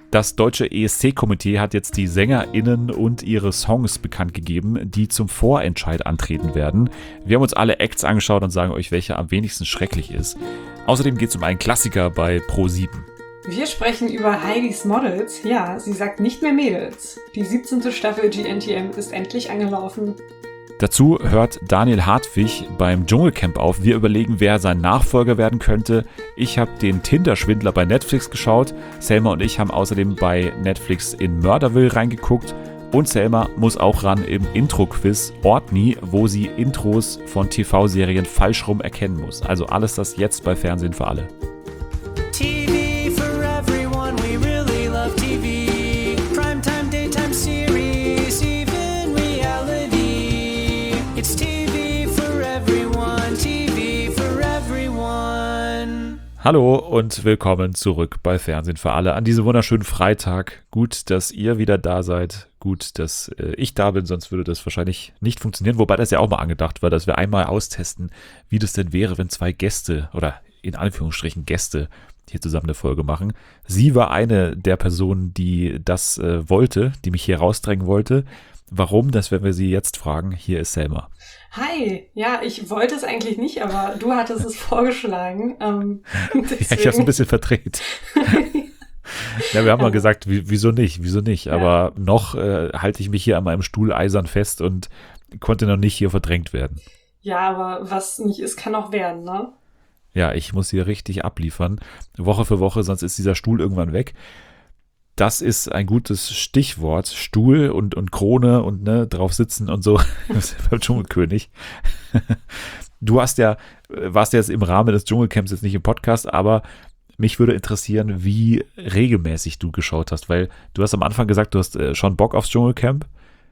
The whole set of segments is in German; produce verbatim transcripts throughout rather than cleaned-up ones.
Das deutsche E S C-Komitee hat jetzt die SängerInnen und ihre Songs bekannt gegeben, die zum Vorentscheid antreten werden. Wir haben uns alle Acts angeschaut und sagen euch, welcher am wenigsten schrecklich ist. Außerdem geht es um einen Klassiker bei Pro sieben. Wir sprechen über Heidis Models. Ja, sie sagt nicht mehr Mädels. Die siebzehnte Staffel G N T M ist endlich angelaufen. Dazu hört Daniel Hartwig beim Dschungelcamp auf. Wir überlegen, wer sein Nachfolger werden könnte. Ich habe den Tinder-Schwindler bei Netflix geschaut. Selma und ich haben außerdem bei Netflix in Murderville reingeguckt. Und Selma muss auch ran im Intro-Quiz Ortni, wo sie Intros von T V-Serien falsch rum erkennen muss. Also alles das jetzt bei Fernsehen für alle. Hallo und willkommen zurück bei Fernsehen für alle an diesem wunderschönen Freitag. Gut, dass ihr wieder da seid. Gut, dass äh, ich da bin, sonst würde das wahrscheinlich nicht funktionieren. Wobei das ja auch mal angedacht war, dass wir einmal austesten, wie das denn wäre, wenn zwei Gäste oder in Anführungsstrichen Gäste hier zusammen eine Folge machen. Sie war eine der Personen, die das äh, wollte, die mich hier rausdrängen wollte. Warum, das werden wir sie jetzt fragen. Hier ist Selma. Hi, ja, ich wollte es eigentlich nicht, aber du hattest es vorgeschlagen. Ähm, ja, ich habe es ein bisschen verdreht. Ja, wir haben mal gesagt, wieso nicht, wieso nicht. Ja. Aber noch äh, halte ich mich hier an meinem Stuhl eisern fest und konnte noch nicht hier verdrängt werden. Ja, aber was nicht ist, kann auch werden, ne? Ja, ich muss hier richtig abliefern, Woche für Woche, sonst ist dieser Stuhl irgendwann weg. Das ist ein gutes Stichwort, Stuhl und, und Krone und ne, drauf sitzen und so beim Dschungelkönig. Du hast ja, warst ja jetzt im Rahmen des Dschungelcamps jetzt nicht im Podcast, aber mich würde interessieren, wie regelmäßig du geschaut hast, weil du hast am Anfang gesagt, du hast äh, schon Bock aufs Dschungelcamp,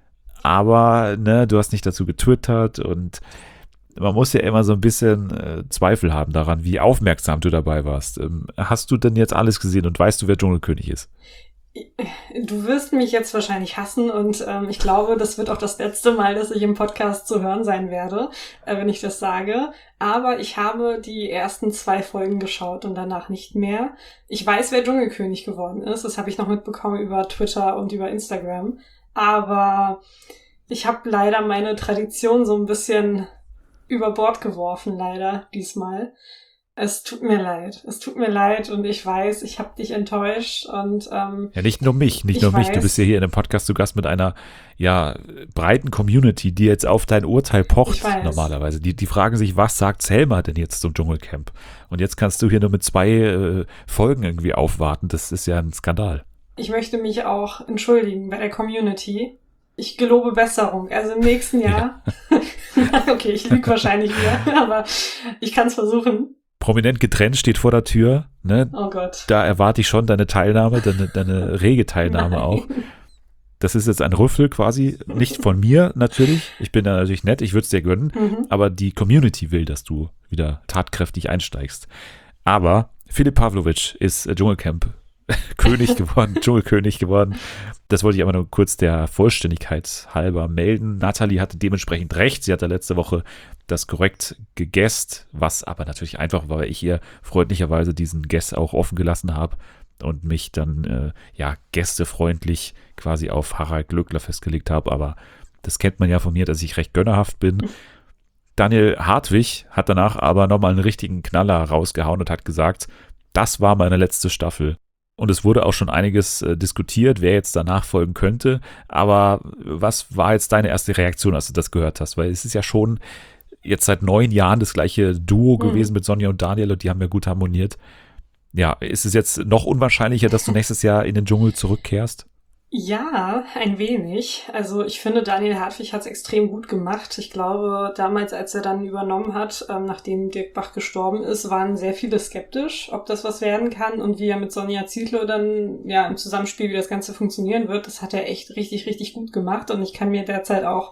aber ne, du hast nicht dazu getwittert und man muss ja immer so ein bisschen äh, Zweifel haben daran, wie aufmerksam du dabei warst. Ähm, hast du denn jetzt alles gesehen und weißt du, wer Dschungelkönig ist? Du wirst mich jetzt wahrscheinlich hassen und ähm, ich glaube, das wird auch das letzte Mal, dass ich im Podcast zu hören sein werde, äh, wenn ich das sage. Aber ich habe die ersten zwei Folgen geschaut und danach nicht mehr. Ich weiß, wer Dschungelkönig geworden ist. Das habe ich noch mitbekommen über Twitter und über Instagram. Aber ich habe leider meine Tradition so ein bisschen über Bord geworfen, leider, diesmal. Es tut mir leid. Es tut mir leid und ich weiß, ich habe dich enttäuscht und ähm, ja, nicht nur mich, nicht nur mich. Du bist ja hier in einem Podcast zu Gast mit einer ja breiten Community, die jetzt auf dein Urteil pocht normalerweise. Die, die fragen sich, was sagt Selma denn jetzt zum Dschungelcamp? Und jetzt kannst du hier nur mit zwei äh, Folgen irgendwie aufwarten. Das ist ja ein Skandal. Ich möchte mich auch entschuldigen bei der Community. Ich gelobe Besserung. Also im nächsten Jahr. Ja. Okay, ich lüge wahrscheinlich wieder, aber ich kann es versuchen. Prominent getrennt steht vor der Tür. Ne? Oh Gott. Da erwarte ich schon deine Teilnahme, deine, deine rege Teilnahme auch. Das ist jetzt ein Rüffel quasi, nicht von mir natürlich. Ich bin da natürlich nett, ich würde es dir gönnen. Mhm. Aber die Community will, dass du wieder tatkräftig einsteigst. Aber Filip Pawlovic ist Dschungelcamp König geworden, Dschungelkönig geworden. Das wollte ich aber nur kurz der Vollständigkeit halber melden. Nathalie hatte dementsprechend recht. Sie hatte letzte Woche das korrekt gegessen, was aber natürlich einfach war, weil ich ihr freundlicherweise diesen Guess auch offen gelassen habe und mich dann äh, ja gästefreundlich quasi auf Harald Glöckler festgelegt habe. Aber das kennt man ja von mir, dass ich recht gönnerhaft bin. Daniel Hartwig hat danach aber nochmal einen richtigen Knaller rausgehauen und hat gesagt, das war meine letzte Staffel. Und es wurde auch schon einiges äh, diskutiert, wer jetzt danach folgen könnte. Aber was war jetzt deine erste Reaktion, als du das gehört hast? Weil es ist ja schon jetzt seit neun Jahren das gleiche Duo mhm. gewesen mit Sonja und Daniel und die haben ja gut harmoniert. Ja, ist es jetzt noch unwahrscheinlicher, dass du nächstes Jahr in den Dschungel zurückkehrst? Ja, ein wenig. Also ich finde, Daniel Hartwig hat es extrem gut gemacht. Ich glaube, damals, als er dann übernommen hat, ähm, nachdem Dirk Bach gestorben ist, waren sehr viele skeptisch, ob das was werden kann und wie er mit Sonja Zietlow dann ja im Zusammenspiel, wie das Ganze funktionieren wird. Das hat er echt richtig, richtig gut gemacht und ich kann mir derzeit auch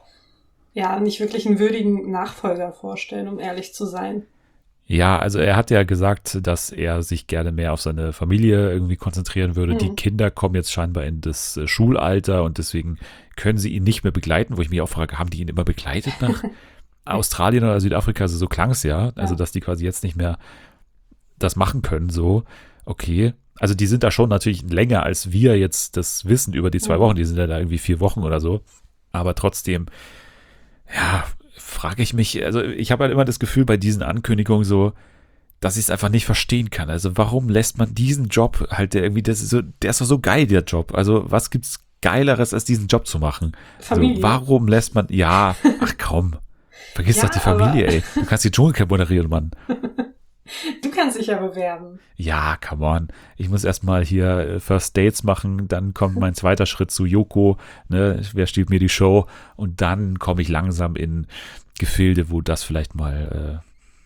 ja nicht wirklich einen würdigen Nachfolger vorstellen, um ehrlich zu sein. Ja, also er hat ja gesagt, dass er sich gerne mehr auf seine Familie irgendwie konzentrieren würde. Mhm. Die Kinder kommen jetzt scheinbar in das Schulalter und deswegen können sie ihn nicht mehr begleiten, wo ich mich auch frage, haben die ihn immer begleitet nach Australien oder Südafrika? Also so klang es ja, also dass die quasi jetzt nicht mehr das machen können, so. Okay, Also die sind da schon natürlich länger, als wir jetzt das wissen über die zwei Mhm. Wochen. Die sind ja da irgendwie vier Wochen oder so. Aber trotzdem, ja, frage ich mich, also ich habe halt immer das Gefühl bei diesen Ankündigungen so, dass ich es einfach nicht verstehen kann. Also warum lässt man diesen Job halt, der irgendwie, das ist so, der ist doch so geil, der Job. Also was gibt's Geileres, als diesen Job zu machen? Familie. Also, warum lässt man, ja, ach komm, vergiss Ja, doch die Familie, aber- ey. Du kannst die Dschungelcamp moderieren, Mann. Du kannst dich ja bewerben. Ja, come on. Ich muss erstmal hier äh, First Dates machen, dann kommt mein zweiter Schritt zu Joko, ne, wer stiehlt mir die Show? Und dann komme ich langsam in Gefilde, wo das vielleicht mal,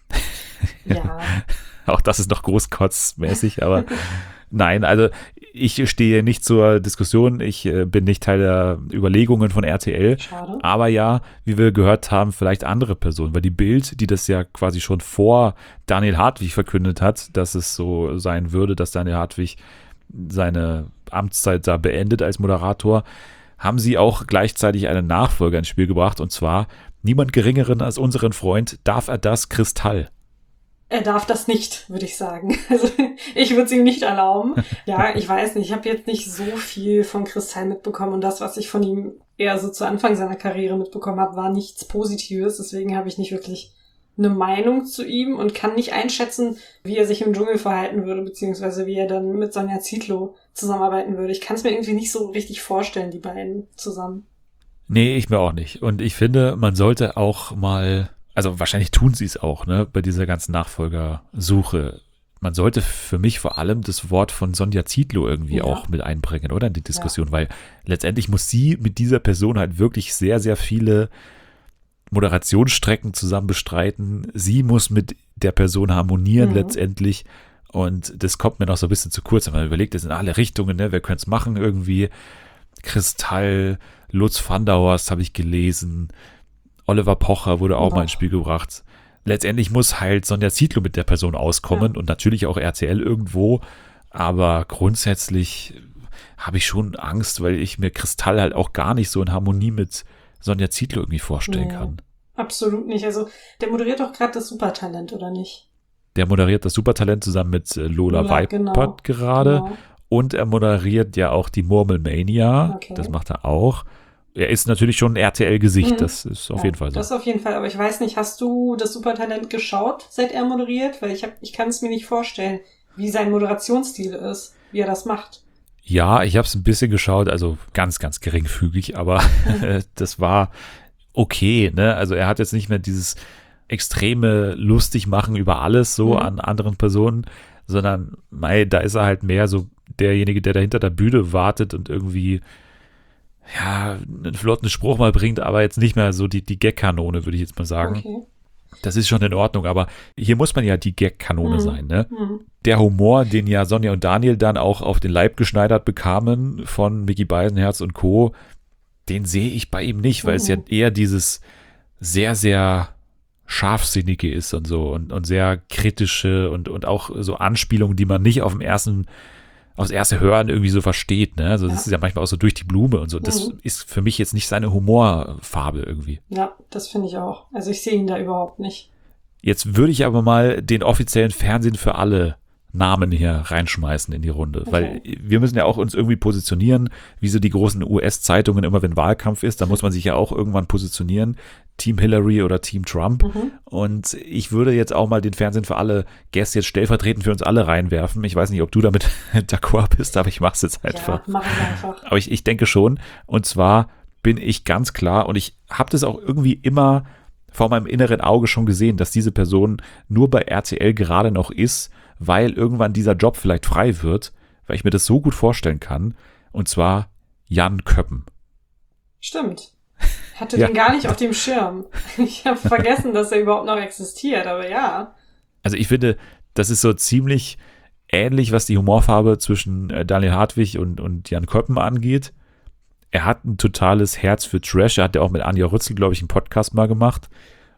Ja. äh, auch das ist noch großkotzmäßig, aber nein, also ich stehe nicht zur Diskussion, ich äh, bin nicht Teil der Überlegungen von R T L. Schade. Aber ja, wie wir gehört haben, vielleicht andere Personen, weil die Bild, die das ja quasi schon vor Daniel Hartwig verkündet hat, dass es so sein würde, dass Daniel Hartwig seine Amtszeit da beendet als Moderator, haben sie auch gleichzeitig einen Nachfolger ins Spiel gebracht, und zwar niemand Geringeren als unseren Freund Darf er das Kristall. Er darf das nicht, würde ich sagen. Also ich würde es ihm nicht erlauben. Ja, ich weiß nicht. Ich habe jetzt nicht so viel von Kristall mitbekommen und das, was ich von ihm eher so zu Anfang seiner Karriere mitbekommen habe, war nichts Positives. Deswegen habe ich nicht wirklich eine Meinung zu ihm und kann nicht einschätzen, wie er sich im Dschungel verhalten würde, beziehungsweise wie er dann mit Sonja Zietlow zusammenarbeiten würde. Ich kann es mir irgendwie nicht so richtig vorstellen, die beiden zusammen. Nee, ich mir auch nicht. Und ich finde, man sollte auch mal, also wahrscheinlich tun sie es auch, ne, bei dieser ganzen Nachfolgersuche. Man sollte für mich vor allem das Wort von Sonja Zietlow irgendwie Ja. auch mit einbringen, oder, in die Diskussion, weil letztendlich muss sie mit dieser Person halt wirklich sehr, sehr viele Moderationsstrecken zusammen bestreiten. Sie muss mit der Person harmonieren Mhm. letztendlich. Und das kommt mir noch so ein bisschen zu kurz, wenn man überlegt, das sind alle Richtungen, ne? Wer könnte es machen irgendwie? Kristall, Lutz van der Horst habe ich gelesen, Oliver Pocher wurde auch Boah. mal ins Spiel gebracht. Letztendlich muss halt Sonja Zietlow mit der Person auskommen und natürlich auch R T L irgendwo, aber grundsätzlich habe ich schon Angst, weil ich mir Kristall halt auch gar nicht so in Harmonie mit Sonja Zietlow irgendwie vorstellen Nee. kann. Absolut nicht. Also der moderiert doch gerade das Supertalent, oder nicht? Der moderiert das Supertalent zusammen mit äh, Lola, Lola, Weipert genau. gerade. Genau. Und er moderiert ja auch die Murmelmania. Okay. Das macht er auch. Er ist natürlich schon ein R T L-Gesicht. Mhm. Das ist auf Ja, jeden Fall so. Das auf jeden Fall, aber ich weiß nicht, hast du das Supertalent geschaut, seit er moderiert? Weil ich hab, ich kann es mir nicht vorstellen, wie sein Moderationsstil ist, wie er das macht. Ja, ich habe es ein bisschen geschaut, also ganz, ganz geringfügig, aber das war okay, ne? Also er hat jetzt nicht mehr dieses extreme Lustigmachen über alles so Mhm. an anderen Personen, sondern mei, da ist er halt mehr so derjenige, der da hinter der Bühne wartet und irgendwie ja, einen flotten Spruch mal bringt, aber jetzt nicht mehr so die, die Gag-Kanone, würde ich jetzt mal sagen. Okay. Das ist schon in Ordnung, aber hier muss man ja die Gag-Kanone Mhm. sein, ne? Mhm. Der Humor, den ja Sonja und Daniel dann auch auf den Leib geschneidert bekamen von Micky Beisenherz und Co., den sehe ich bei ihm nicht, weil Mhm. es ja eher dieses sehr, sehr scharfsinnige ist und so und, und sehr kritische und, und auch so Anspielungen, die man nicht auf dem ersten, aufs erste Hören irgendwie so versteht, ne? Also das Ja. ist ja manchmal auch so durch die Blume und so. Das Mhm. ist für mich jetzt nicht seine Humorfarbe irgendwie. Ja, das finde ich auch. Also ich sehe ihn da überhaupt nicht. Jetzt würde ich aber mal den offiziellen Fernsehen für alle Namen hier reinschmeißen in die Runde, Okay. weil wir müssen ja auch uns irgendwie positionieren, wie so die großen U S-Zeitungen immer, wenn Wahlkampf ist, da muss man sich ja auch irgendwann positionieren, Team Hillary oder Team Trump. Mhm. Und ich würde jetzt auch mal den Fernsehen für alle Gäste jetzt stellvertretend für uns alle reinwerfen. Ich weiß nicht, ob du damit d'accord bist, aber ich mache es jetzt einfach. Ja, mach es einfach. Aber ich, ich denke schon. Und zwar bin ich ganz klar, und ich habe das auch irgendwie immer vor meinem inneren Auge schon gesehen, dass diese Person nur bei R T L gerade noch ist, weil irgendwann dieser Job vielleicht frei wird, weil ich mir das so gut vorstellen kann. Und zwar Jan Köppen. Stimmt. Hatte Ja. den gar nicht auf dem Schirm. Ich habe vergessen, dass er überhaupt noch existiert, aber ja. Also ich finde, das ist so ziemlich ähnlich, was die Humorfarbe zwischen äh, Daniel Hartwig und, und Jan Köppen angeht. Er hat ein totales Herz für Trash. Er hat ja auch mit Anja Rützel, glaube ich, einen Podcast mal gemacht.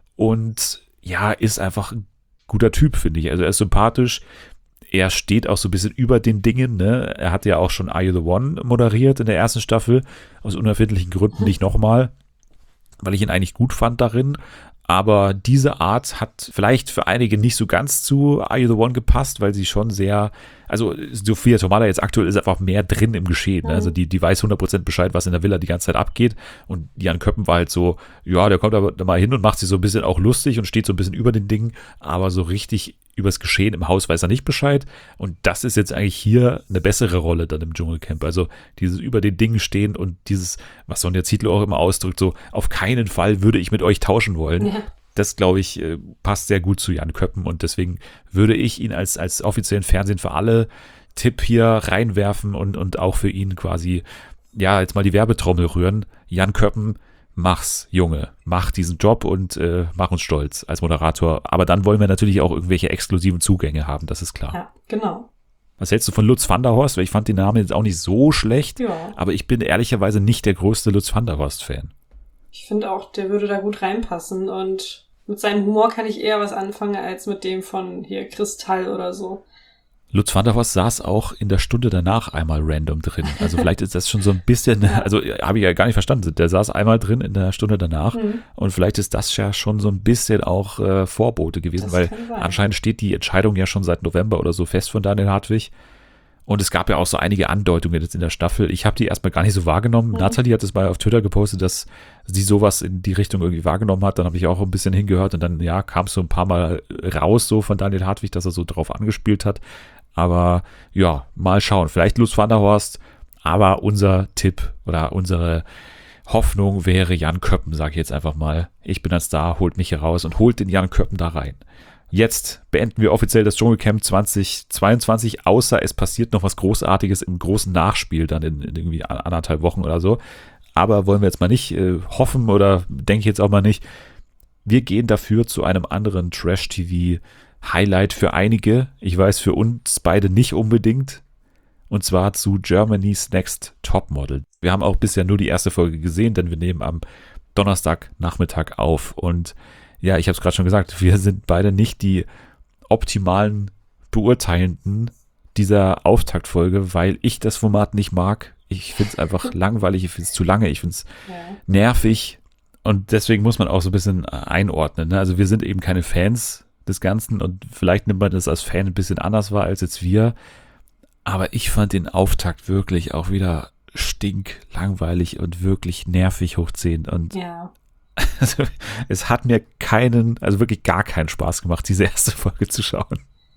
Und ja, ist einfach ein guter Typ, finde ich. Also er ist sympathisch. Er steht auch so ein bisschen über den Dingen. Ne? Er hat ja auch schon Are You the One moderiert in der ersten Staffel. Aus unerfindlichen Gründen nicht nochmal, weil ich ihn eigentlich gut fand darin. Aber diese Art hat vielleicht für einige nicht so ganz zu Are You the One gepasst, weil sie schon sehr, also Sophia Tomala jetzt aktuell ist einfach mehr drin im Geschehen. Ne? Also die, die weiß hundert Prozent Bescheid, was in der Villa die ganze Zeit abgeht. Und Jan Köppen war halt so, ja, der kommt aber mal hin und macht sich so ein bisschen auch lustig und steht so ein bisschen über den Dingen. Aber so richtig übers Geschehen im Haus weiß er nicht Bescheid. Und das ist jetzt eigentlich hier eine bessere Rolle dann im Dschungelcamp. Also dieses über den Dingen stehen und dieses, was Sonja Zietlow auch immer ausdrückt, so auf keinen Fall würde ich mit euch tauschen wollen. Ja. Das, glaube ich, passt sehr gut zu Jan Köppen und deswegen würde ich ihn als, als offiziellen Fernsehen für alle Tipp hier reinwerfen und, und auch für ihn quasi, ja, jetzt mal die Werbetrommel rühren. Jan Köppen, mach's, Junge, mach diesen Job und äh, mach uns stolz als Moderator. Aber dann wollen wir natürlich auch irgendwelche exklusiven Zugänge haben, das ist klar. Ja, genau. Was hältst du von Lutz van der Horst? Weil ich fand den Namen jetzt auch nicht so schlecht, ja. Aber ich bin ehrlicherweise nicht der größte Lutz van der Horst-Fan. Ich finde auch, der würde da gut reinpassen und mit seinem Humor kann ich eher was anfangen als mit dem von hier Kristall oder so. Lutz van der Horst saß auch in der Stunde danach einmal random drin. Also vielleicht ist das schon so ein bisschen, ja. Also habe ich ja gar nicht verstanden. Der saß einmal drin in der Stunde danach mhm. und vielleicht ist das ja schon so ein bisschen auch äh, Vorbote gewesen, das weil anscheinend steht die Entscheidung ja schon seit November oder so fest von Daniel Hartwig. Und es gab ja auch so einige Andeutungen jetzt in der Staffel. Ich habe die erstmal gar nicht so wahrgenommen. Mhm. Nathalie hat es mal auf Twitter gepostet, dass sie sowas in die Richtung irgendwie wahrgenommen hat. Dann habe ich auch ein bisschen hingehört und dann, ja, kam es so ein paar Mal raus so von Daniel Hartwig, dass er so drauf angespielt hat. Aber ja, mal schauen. Vielleicht Lutz van der Horst, aber unser Tipp oder unsere Hoffnung wäre Jan Köppen, sage ich jetzt einfach mal. Ich bin ein Star, holt mich hier raus und holt den Jan Köppen da rein. Jetzt beenden wir offiziell das Dschungelcamp zwanzig zweiundzwanzig, außer es passiert noch was Großartiges im großen Nachspiel dann in, in irgendwie anderthalb Wochen oder so. Aber wollen wir jetzt mal nicht äh, hoffen oder denke ich jetzt auch mal nicht. Wir gehen dafür zu einem anderen Trash-T V-Highlight für einige. Ich weiß, für uns beide nicht unbedingt. Und zwar zu Germany's Next Topmodel. Wir haben auch bisher nur die erste Folge gesehen, denn wir nehmen am Donnerstagnachmittag auf und ja, ich habe es gerade schon gesagt, wir sind beide nicht die optimalen Beurteilenden dieser Auftaktfolge, weil ich das Format nicht mag. Ich finde es einfach langweilig, ich finde es zu lange, ich finde es ja. nervig und deswegen muss man auch so ein bisschen einordnen. Ne? Also wir sind eben keine Fans des Ganzen und vielleicht nimmt man das als Fan ein bisschen anders wahr als jetzt wir, aber ich fand den Auftakt wirklich auch wieder stinklangweilig und wirklich nervig hoch zehn und ja. Also, es hat mir keinen, also wirklich gar keinen Spaß gemacht, diese erste Folge zu schauen.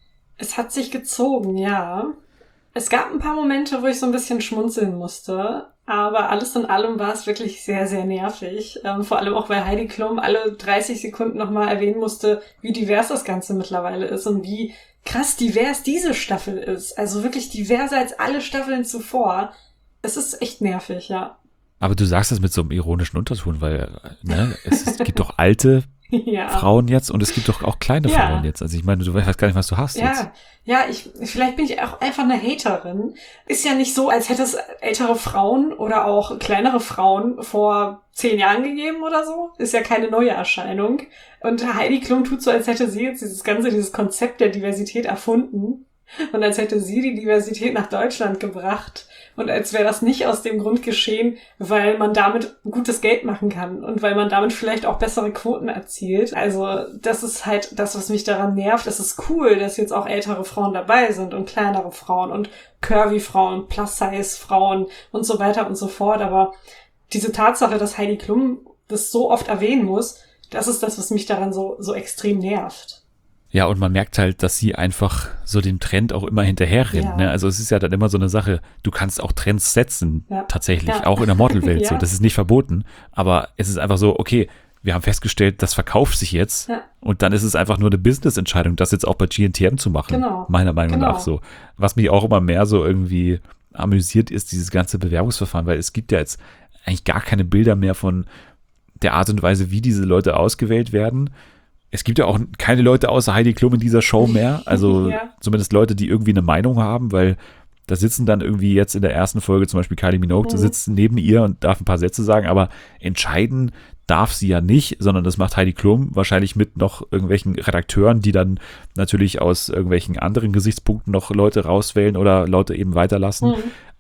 Es hat sich gezogen, ja. Es gab ein paar Momente, wo ich so ein bisschen schmunzeln musste, aber alles in allem war es wirklich sehr, sehr nervig. Ähm, vor allem auch, weil Heidi Klum alle dreißig Sekunden nochmal erwähnen musste, wie divers das Ganze mittlerweile ist und wie krass divers diese Staffel ist. Also wirklich diverser als alle Staffeln zuvor. Es ist echt nervig, ja. Aber du sagst das mit so einem ironischen Unterton, weil ne, es, es gibt doch alte ja. Frauen jetzt und es gibt doch auch kleine ja. Frauen jetzt. Also ich meine, du weißt gar nicht, was du hast ja. jetzt. Ja, ich vielleicht bin ich auch einfach eine Haterin. Ist ja nicht so, als hätte es ältere Frauen oder auch kleinere Frauen vor zehn Jahren gegeben oder so. Ist ja keine neue Erscheinung. Und Heidi Klum tut so, als hätte sie jetzt dieses ganze, dieses Konzept der Diversität erfunden. Und als hätte sie die Diversität nach Deutschland gebracht. Und als wäre das nicht aus dem Grund geschehen, weil man damit gutes Geld machen kann und weil man damit vielleicht auch bessere Quoten erzielt. Also das ist halt das, was mich daran nervt. Es ist cool, dass jetzt auch ältere Frauen dabei sind und kleinere Frauen und Curvy-Frauen, Plus-Size-Frauen und so weiter und so fort. Aber diese Tatsache, dass Heidi Klum das so oft erwähnen muss, das ist das, was mich daran so, so extrem nervt. Ja, und man merkt halt, dass sie einfach so dem Trend auch immer hinterher rennt. Ja. Ne? Also es ist ja dann immer so eine Sache, du kannst auch Trends setzen, ja. tatsächlich, ja. auch in der Modelwelt. ja. so. Das ist nicht verboten, aber es ist einfach so, okay, wir haben festgestellt, das verkauft sich jetzt ja. und dann ist es einfach nur eine Business-Entscheidung, das jetzt auch bei G N T M zu machen, genau. meiner Meinung genau. nach so. Was mich auch immer mehr so irgendwie amüsiert, ist dieses ganze Bewerbungsverfahren, weil es gibt ja jetzt eigentlich gar keine Bilder mehr von der Art und Weise, wie diese Leute ausgewählt werden. Es gibt ja auch keine Leute außer Heidi Klum in dieser Show mehr, also ja. zumindest Leute, die irgendwie eine Meinung haben, weil da sitzen dann irgendwie jetzt in der ersten Folge zum Beispiel Kylie Minogue, mhm. sitzt neben ihr und darf ein paar Sätze sagen, aber entscheiden darf sie ja nicht, sondern das macht Heidi Klum wahrscheinlich mit noch irgendwelchen Redakteuren, die dann natürlich aus irgendwelchen anderen Gesichtspunkten noch Leute rauswählen oder Leute eben weiterlassen. Mhm.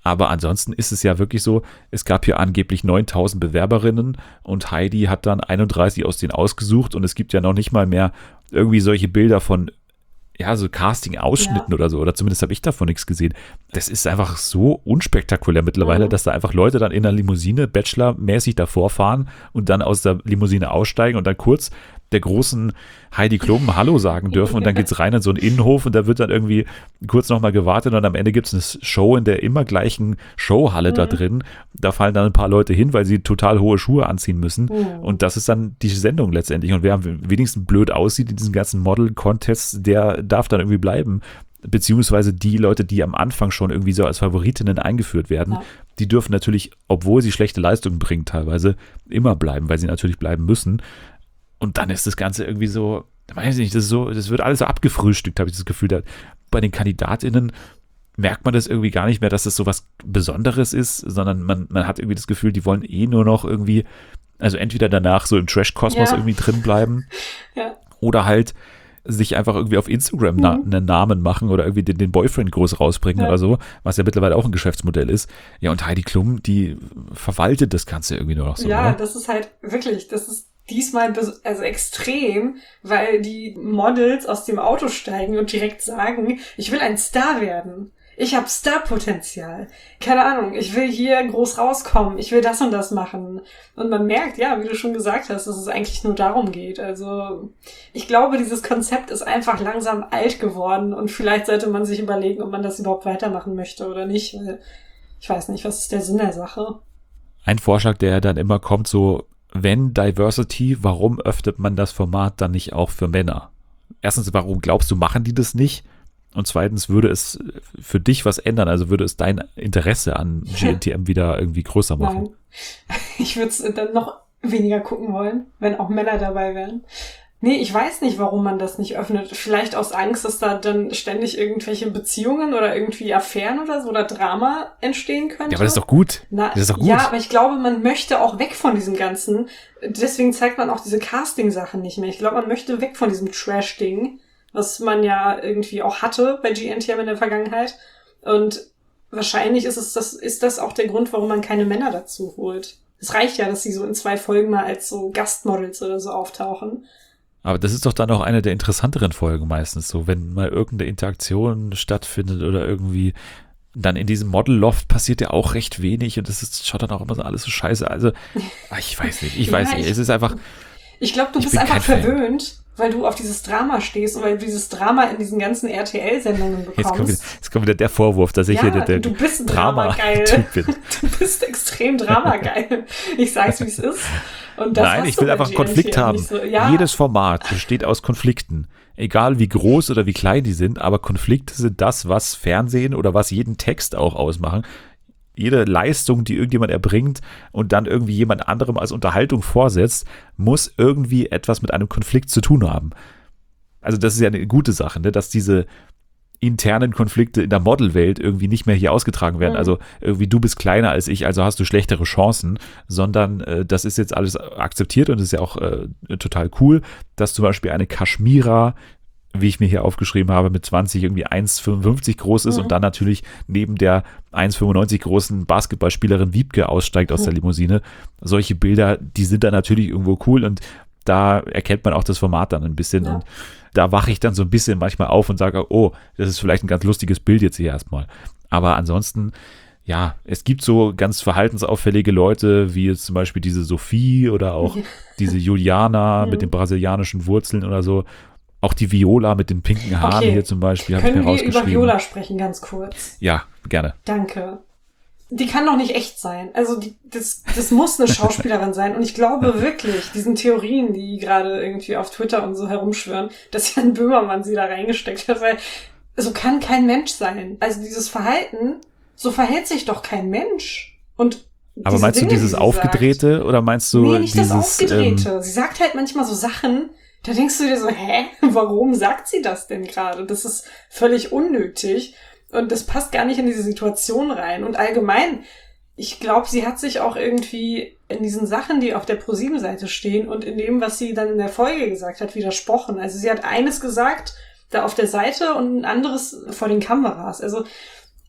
Aber ansonsten ist es ja wirklich so, es gab hier angeblich neuntausend Bewerberinnen und Heidi hat dann einunddreißig aus denen ausgesucht und es gibt ja noch nicht mal mehr irgendwie solche Bilder von ja, so Casting-Ausschnitten ja. oder so, oder zumindest habe ich davon nichts gesehen. Das ist einfach so unspektakulär mittlerweile, mhm. dass da einfach Leute dann in der Limousine Bachelor-mäßig davor fahren und dann aus der Limousine aussteigen und dann kurz der großen Heidi Klum Hallo sagen dürfen und dann geht's rein in so einen Innenhof und da wird dann irgendwie kurz nochmal gewartet und am Ende gibt's eine Show in der immer gleichen Showhalle mhm. da drin. Da fallen dann ein paar Leute hin, weil sie total hohe Schuhe anziehen müssen mhm. und das ist dann die Sendung letztendlich und wer am wenigsten blöd aussieht in diesen ganzen Model-Contests, der darf dann irgendwie bleiben. Beziehungsweise die Leute, die am Anfang schon irgendwie so als Favoritinnen eingeführt werden, ja. die dürfen natürlich, obwohl sie schlechte Leistungen bringen teilweise, immer bleiben, weil sie natürlich bleiben müssen. Und dann ist das Ganze irgendwie so, weiß ich nicht, das ist so, das wird alles so abgefrühstückt, habe ich das Gefühl. Da, bei den KandidatInnen merkt man das irgendwie gar nicht mehr, dass das so was Besonderes ist, sondern man, man hat irgendwie das Gefühl, die wollen eh nur noch irgendwie, also entweder danach so im Trash-Kosmos ja. irgendwie drin bleiben ja. oder halt sich einfach irgendwie auf Instagram na- mhm. einen Namen machen oder irgendwie den, den Boyfriend groß rausbringen ja. oder so, was ja mittlerweile auch ein Geschäftsmodell ist. Ja, und Heidi Klum, die verwaltet das Ganze irgendwie nur noch so. Ja, oder? Das ist halt wirklich, das ist diesmal bes- also extrem, weil die Models aus dem Auto steigen und direkt sagen, ich will ein Star werden. Ich habe Star-Potenzial. Keine Ahnung, ich will hier groß rauskommen. Ich will das und das machen. Und man merkt, ja, wie du schon gesagt hast, dass es eigentlich nur darum geht. Also ich glaube, dieses Konzept ist einfach langsam alt geworden und vielleicht sollte man sich überlegen, ob man das überhaupt weitermachen möchte oder nicht. Weil ich weiß nicht, was ist der Sinn der Sache? Ein Vorschlag, der dann immer kommt, so wenn Diversity, warum öffnet man das Format dann nicht auch für Männer? Erstens, warum glaubst du, machen die das nicht? Und zweitens, würde es für dich was ändern? Also würde es dein Interesse an G N T M wieder irgendwie größer machen? Nein. Ich würde es dann noch weniger gucken wollen, wenn auch Männer dabei wären. Nee, ich weiß nicht, warum man das nicht öffnet. Vielleicht aus Angst, dass da dann ständig irgendwelche Beziehungen oder irgendwie Affären oder so oder Drama entstehen könnte. Ja, aber das ist doch gut. Na, das ist doch gut. Ja, aber ich glaube, man möchte auch weg von diesem Ganzen. Deswegen zeigt man auch diese Casting-Sachen nicht mehr. Ich glaube, man möchte weg von diesem Trash-Ding, was man ja irgendwie auch hatte bei G N T M in der Vergangenheit. Und wahrscheinlich ist es das, ist das auch der Grund, warum man keine Männer dazu holt. Es reicht ja, dass sie so in zwei Folgen mal als so Gastmodels oder so auftauchen. Aber das ist doch dann auch eine der interessanteren Folgen meistens so, wenn mal irgendeine Interaktion stattfindet oder irgendwie dann in diesem Model-Loft passiert ja auch recht wenig und das ist, schaut dann auch immer so alles so scheiße. Also, ich weiß nicht, ich weiß ja, nicht. Es ist einfach. Ich glaube, du bist einfach verwöhnt, weil du auf dieses Drama stehst und weil du dieses Drama in diesen ganzen R T L-Sendungen bekommst. Jetzt kommt wieder, jetzt kommt wieder der Vorwurf, dass ich ja, hier der, der du bist Drama-geil. bin. Du bist extrem Drama-geil. Ich sag's, wie es ist. Und das Nein, ich will einfach einen Konflikt haben. So. Ja. Jedes Format besteht aus Konflikten. Egal wie groß oder wie klein die sind, aber Konflikte sind das, was Fernsehen oder was jeden Text auch ausmachen. Jede Leistung, die irgendjemand erbringt und dann irgendwie jemand anderem als Unterhaltung vorsetzt, muss irgendwie etwas mit einem Konflikt zu tun haben. Also das ist ja eine gute Sache, ne? Dass diese internen Konflikte in der Modelwelt irgendwie nicht mehr hier ausgetragen werden. Mhm. Also irgendwie du bist kleiner als ich, also hast du schlechtere Chancen, sondern äh, das ist jetzt alles akzeptiert und ist ja auch äh, total cool, dass zum Beispiel eine Kashmira, wie ich mir hier aufgeschrieben habe, mit zwanzig irgendwie eins Komma fünfundfünfzig groß ist mhm. und dann natürlich neben der eins Komma fünfundneunzig großen Basketballspielerin Wiebke aussteigt aus mhm. der Limousine. Solche Bilder, die sind dann natürlich irgendwo cool und da erkennt man auch das Format dann ein bisschen ja. und da wache ich dann so ein bisschen manchmal auf und sage, oh, das ist vielleicht ein ganz lustiges Bild jetzt hier erstmal. Aber ansonsten, ja, es gibt so ganz verhaltensauffällige Leute, wie jetzt zum Beispiel diese Sophie oder auch diese Juliana mit den brasilianischen Wurzeln oder so. Auch die Viola mit den pinken Haaren okay. hier zum Beispiel, habe ich mir rausgeschrieben. Können wir über Viola sprechen, ganz kurz? Ja, gerne. Danke. Die kann doch nicht echt sein. Also die, das, das muss eine Schauspielerin sein. Und ich glaube wirklich, diesen Theorien, die gerade irgendwie auf Twitter und so herumschwören, dass Jan Böhmermann sie da reingesteckt hat, weil so kann kein Mensch sein. Also dieses Verhalten, so verhält sich doch kein Mensch. Und aber meinst Dinge, du dieses Aufgedrehte sagt, oder meinst du nee, nicht dieses... das Aufgedrehte. Ähm, sie sagt halt manchmal so Sachen, da denkst du dir so, hä, warum sagt sie das denn gerade? Das ist völlig unnötig. Und das passt gar nicht in diese Situation rein. Und allgemein, ich glaube, sie hat sich auch irgendwie in diesen Sachen, die auf der ProSieben-Seite stehen und in dem, was sie dann in der Folge gesagt hat, widersprochen. Also sie hat eines gesagt, da auf der Seite und ein anderes vor den Kameras. Also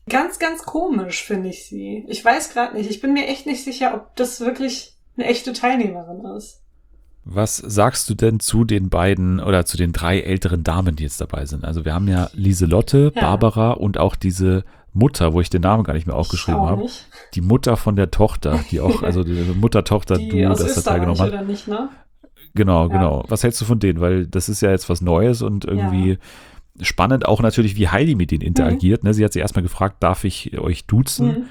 Ganz, ganz komisch finde ich sie. Ich weiß gerade nicht. Ich bin mir echt nicht sicher, ob das wirklich eine echte Teilnehmerin ist. Was sagst du denn zu den beiden oder zu den drei älteren Damen, die jetzt dabei sind? Also wir haben ja Lieselotte, ja. Barbara und auch diese Mutter, wo ich den Namen gar nicht mehr aufgeschrieben habe. Die Mutter von der Tochter, die auch, also die Mutter-Tochter-Duo, das da teilgenommen hat. Oder nicht, ne? Genau, ja. genau. Was hältst du von denen? Weil das ist ja jetzt was Neues und irgendwie ja. spannend auch natürlich, wie Heidi mit denen interagiert. Mhm. Ne? Sie hat sie erstmal gefragt, darf ich euch duzen? Mhm.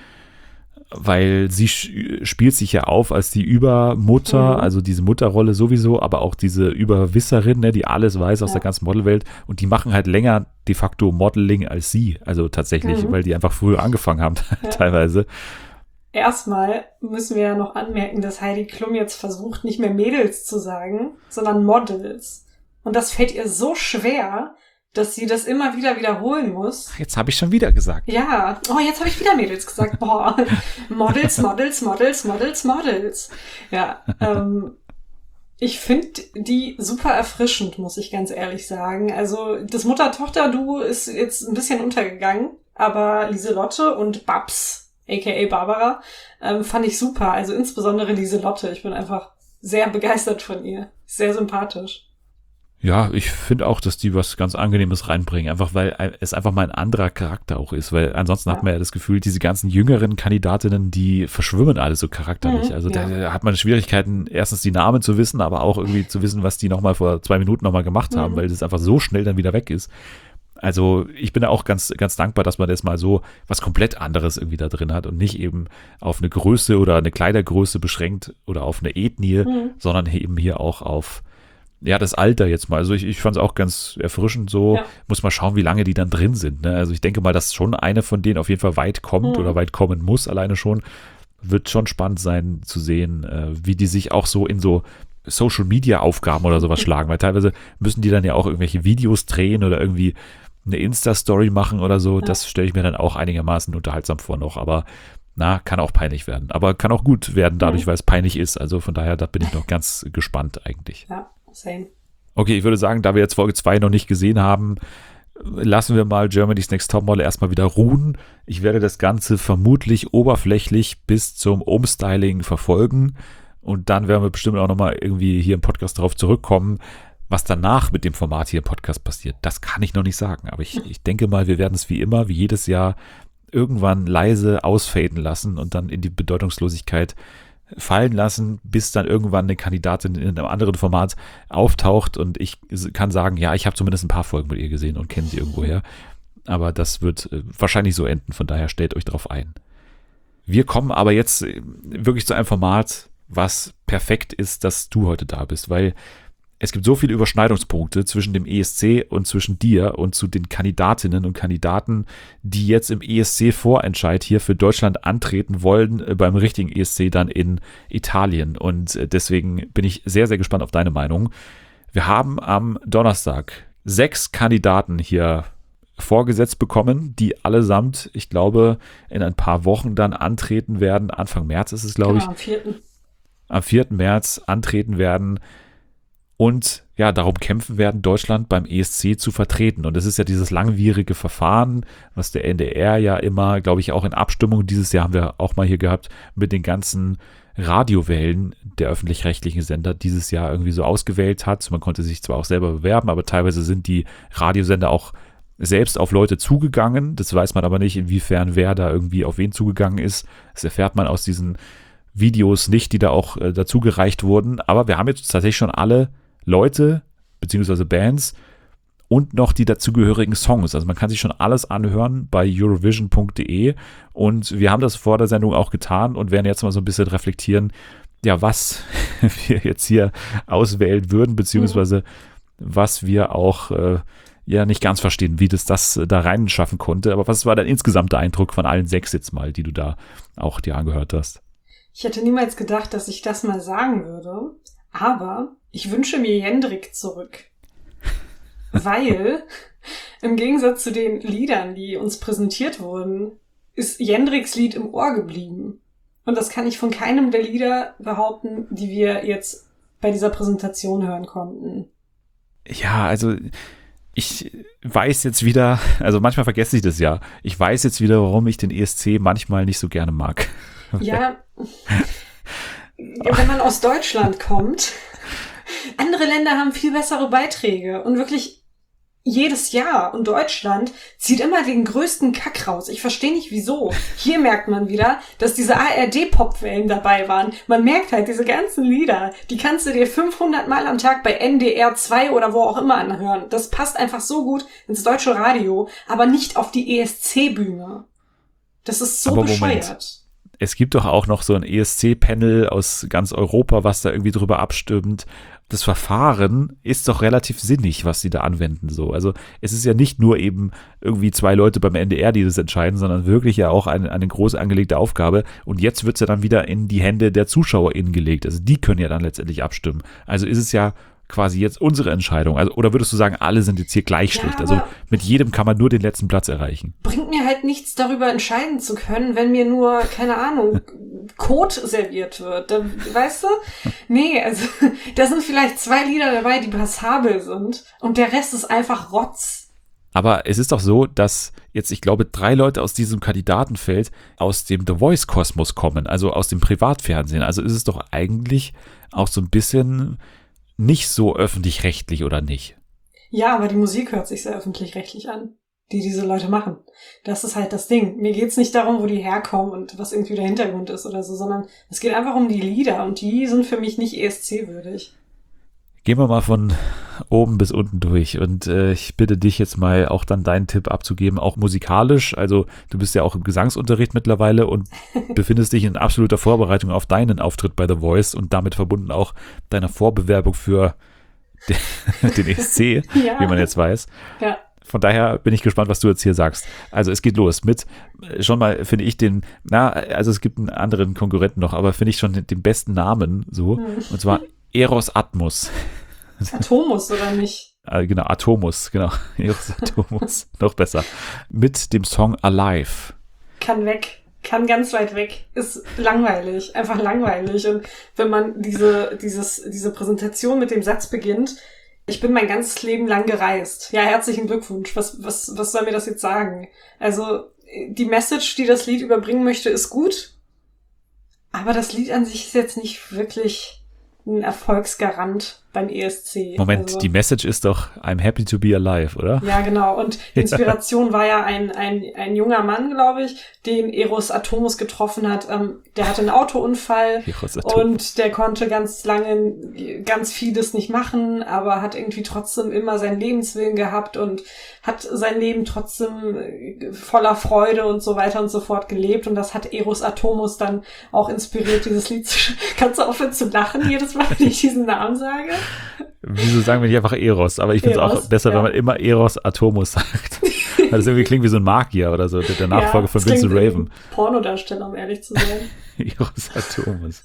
Weil sie spielt sich ja auf als die Übermutter, mhm. also diese Mutterrolle sowieso, aber auch diese Überwisserin, ne, die alles weiß aus ja. der ganzen Modelwelt, und die machen halt länger de facto Modeling als sie, also tatsächlich, mhm. weil die einfach früher angefangen haben ja. teilweise. Erstmal müssen wir ja noch anmerken, dass Heidi Klum jetzt versucht, nicht mehr Mädels zu sagen, sondern Models. Und das fällt ihr so schwer, dass sie das immer wieder wiederholen muss. Jetzt habe ich schon wieder gesagt. Ja. Oh, jetzt habe ich wieder Mädels gesagt. Boah. Models, Models, Models, Models, Models. Ja. Ähm, ich finde die super erfrischend, muss ich ganz ehrlich sagen. Also das Mutter-Tochter-Duo ist jetzt ein bisschen untergegangen, aber Lieselotte und Babs, aka Barbara, ähm, fand ich super. Also insbesondere Lieselotte. Ich bin einfach sehr begeistert von ihr. Sehr sympathisch. Ja, ich finde auch, dass die was ganz Angenehmes reinbringen, einfach weil es einfach mal ein anderer Charakter auch ist, weil ansonsten ja. hat man ja das Gefühl, diese ganzen jüngeren Kandidatinnen, die verschwimmen alle so charakterlich. Mhm, also ja. da hat man Schwierigkeiten, erstens die Namen zu wissen, aber auch irgendwie zu wissen, was die nochmal vor zwei Minuten nochmal gemacht mhm. haben, weil das einfach so schnell dann wieder weg ist. Also ich bin da auch ganz, ganz dankbar, dass man das mal so was komplett anderes irgendwie da drin hat und nicht eben auf eine Größe oder eine Kleidergröße beschränkt oder auf eine Ethnie, mhm. sondern eben hier auch auf ja, das Alter jetzt mal. Also ich, ich fand es auch ganz erfrischend so. Ja. Muss mal schauen, wie lange die dann drin sind. Ne? Also ich denke mal, dass schon eine von denen auf jeden Fall weit kommt mhm. oder weit kommen muss, alleine schon. Wird schon spannend sein zu sehen, äh, wie die sich auch so in so Social-Media-Aufgaben oder sowas schlagen. Weil teilweise müssen die dann ja auch irgendwelche Videos drehen oder irgendwie eine Insta-Story machen oder so. Ja. Das stelle ich mir dann auch einigermaßen unterhaltsam vor noch. Aber na, kann auch peinlich werden. Aber kann auch gut werden dadurch, mhm. weil es peinlich ist. Also von daher, da bin ich noch ganz gespannt eigentlich. Ja. Same. Okay, ich würde sagen, da wir jetzt Folge zwei noch nicht gesehen haben, lassen wir mal Germany's Next Topmodel erstmal wieder ruhen. Ich werde das Ganze vermutlich oberflächlich bis zum Umstyling verfolgen und dann werden wir bestimmt auch nochmal irgendwie hier im Podcast darauf zurückkommen, was danach mit dem Format hier im Podcast passiert. Das kann ich noch nicht sagen, aber ich, ich denke mal, wir werden es wie immer, wie jedes Jahr irgendwann leise ausfaden lassen und dann in die Bedeutungslosigkeit fallen lassen, bis dann irgendwann eine Kandidatin in einem anderen Format auftaucht und ich kann sagen, ja, ich habe zumindest ein paar Folgen mit ihr gesehen und kenne sie irgendwoher. Aber das wird wahrscheinlich so enden, von daher stellt euch drauf ein. Wir kommen aber jetzt wirklich zu einem Format, was perfekt ist, dass du heute da bist, weil es gibt so viele Überschneidungspunkte zwischen dem E S C und zwischen dir und zu den Kandidatinnen und Kandidaten, die jetzt im E S C-Vorentscheid hier für Deutschland antreten wollen, beim richtigen E S C dann in Italien. Und deswegen bin ich sehr, sehr gespannt auf deine Meinung. Wir haben am Donnerstag sechs Kandidaten hier vorgesetzt bekommen, die allesamt, ich glaube, in ein paar Wochen dann antreten werden. Anfang März ist es, glaube ich. Genau, am vierten Am vierten März antreten werden. Und ja, darum kämpfen werden, Deutschland beim E S C zu vertreten. Und das ist ja dieses langwierige Verfahren, was der N D R ja immer, glaube ich, auch in Abstimmung, dieses Jahr haben wir auch mal hier gehabt, mit den ganzen Radiowellen der öffentlich-rechtlichen Sender dieses Jahr irgendwie so ausgewählt hat. Man konnte sich zwar auch selber bewerben, aber teilweise sind die Radiosender auch selbst auf Leute zugegangen. Das weiß man aber nicht, inwiefern wer da irgendwie auf wen zugegangen ist. Das erfährt man aus diesen Videos nicht, die da auch äh, dazu gereicht wurden. Aber wir haben jetzt tatsächlich schon alle Leute beziehungsweise Bands und noch die dazugehörigen Songs. Also man kann sich schon alles anhören bei eurovision punkt de und wir haben das vor der Sendung auch getan und werden jetzt mal so ein bisschen reflektieren, ja, was wir jetzt hier auswählen würden, beziehungsweise was wir auch äh, ja nicht ganz verstehen, wie das das da rein schaffen konnte. Aber was war dein insgesamter Eindruck von allen sechs jetzt mal, die du da auch dir angehört hast? Ich hätte niemals gedacht, dass ich das mal sagen würde, aber ich wünsche mir Jendrik zurück. Weil im Gegensatz zu den Liedern, die uns präsentiert wurden, ist Jendriks Lied im Ohr geblieben. Und das kann ich von keinem der Lieder behaupten, die wir jetzt bei dieser Präsentation hören konnten. Ja, also Ich weiß jetzt wieder, also manchmal vergesse ich das ja, ich weiß jetzt wieder, warum ich den E S C manchmal nicht so gerne mag. Ja, wenn man aus Deutschland kommt, andere Länder haben viel bessere Beiträge und wirklich jedes Jahr. Und Deutschland zieht immer den größten Kack raus. Ich verstehe nicht, wieso. Hier merkt man wieder, dass diese A R D-Popwellen dabei waren. Man merkt halt, diese ganzen Lieder, die kannst du dir fünfhundert Mal am Tag bei N D R zwei oder wo auch immer anhören. Das passt einfach so gut ins deutsche Radio, aber nicht auf die E S C-Bühne. Das ist so aber bescheuert. Moment. Es gibt doch auch noch so ein E S C-Panel aus ganz Europa, was da irgendwie drüber abstimmt. Das Verfahren ist doch relativ sinnig, was sie da anwenden. So. Also es ist ja nicht nur eben irgendwie zwei Leute beim N D R, die das entscheiden, sondern wirklich ja auch eine, eine groß angelegte Aufgabe. Und jetzt wird es ja dann wieder in die Hände der ZuschauerInnen gelegt. Also die können ja dann letztendlich abstimmen. Also ist es ja quasi jetzt unsere Entscheidung. Also, oder würdest du sagen, alle sind jetzt hier gleich Ja, schlecht? Also mit jedem kann man nur den letzten Platz erreichen. Bringt mir halt nichts, darüber entscheiden zu können, wenn mir nur, keine Ahnung, Kot serviert wird. Da, weißt du? Nee, also da sind vielleicht zwei Lieder dabei, die passabel sind und der Rest ist einfach Rotz. Aber es ist doch so, dass jetzt, ich glaube, drei Leute aus diesem Kandidatenfeld aus dem The Voice-Kosmos kommen, also aus dem Privatfernsehen. Also ist es doch eigentlich auch so ein bisschen nicht so öffentlich-rechtlich, oder nicht? Ja, aber die Musik hört sich sehr öffentlich-rechtlich an, die diese Leute machen. Das ist halt das Ding. Mir geht's nicht darum, wo die herkommen und was irgendwie der Hintergrund ist oder so, sondern es geht einfach um die Lieder und die sind für mich nicht E S C-würdig. Gehen wir mal von oben bis unten durch und äh, ich bitte dich jetzt mal auch dann deinen Tipp abzugeben, auch musikalisch. Also du bist ja auch im Gesangsunterricht mittlerweile und befindest dich in absoluter Vorbereitung auf deinen Auftritt bei The Voice und damit verbunden auch deiner Vorbewerbung für den, den E S C, Ja. wie man jetzt weiß. Ja. Von daher bin ich gespannt, was du jetzt hier sagst. Also es geht los mit, schon mal finde ich den, na, also es gibt einen anderen Konkurrenten noch, aber finde ich schon den, den besten Namen so, Hm. und zwar Eros Atmos. Atomus, oder nicht? Äh, genau, Atomus, genau. Eros Atomus, noch besser. Mit dem Song Alive. Kann weg. Kann ganz weit weg. Ist langweilig. Einfach langweilig. Und wenn man diese, dieses, diese Präsentation mit dem Satz beginnt, ich bin mein ganzes Leben lang gereist. Ja, herzlichen Glückwunsch. Was, was, was soll mir das jetzt sagen? Also, die Message, die das Lied überbringen möchte, ist gut. Aber das Lied an sich ist jetzt nicht wirklich ein Erfolgsgarant beim E S C. Moment, also, die Message ist doch I'm happy to be alive, oder? Ja, genau. Und die Inspiration war ja ein, ein, ein junger Mann, glaube ich, den Eros Atomus getroffen hat. Ähm, der hatte einen Autounfall Eros Atomus. und der konnte ganz lange ganz vieles nicht machen, aber hat irgendwie trotzdem immer seinen Lebenswillen gehabt und hat sein Leben trotzdem voller Freude und so weiter und so fort gelebt. Und das hat Eros Atomus dann auch inspiriert, dieses Lied zu sch- Kannst du aufhören zu lachen jedes Mal, wenn ich diesen Namen sage? Wieso sagen wir nicht einfach Eros? Aber ich finde es auch Eros, besser, ja. wenn man immer Eros Atomus sagt. Weil das irgendwie klingt wie so ein Magier oder so, der, der Nachfolger Ja, von das klingt Vincent wie ein Raven. Pornodarsteller, um ehrlich zu sein. Eros Atomus.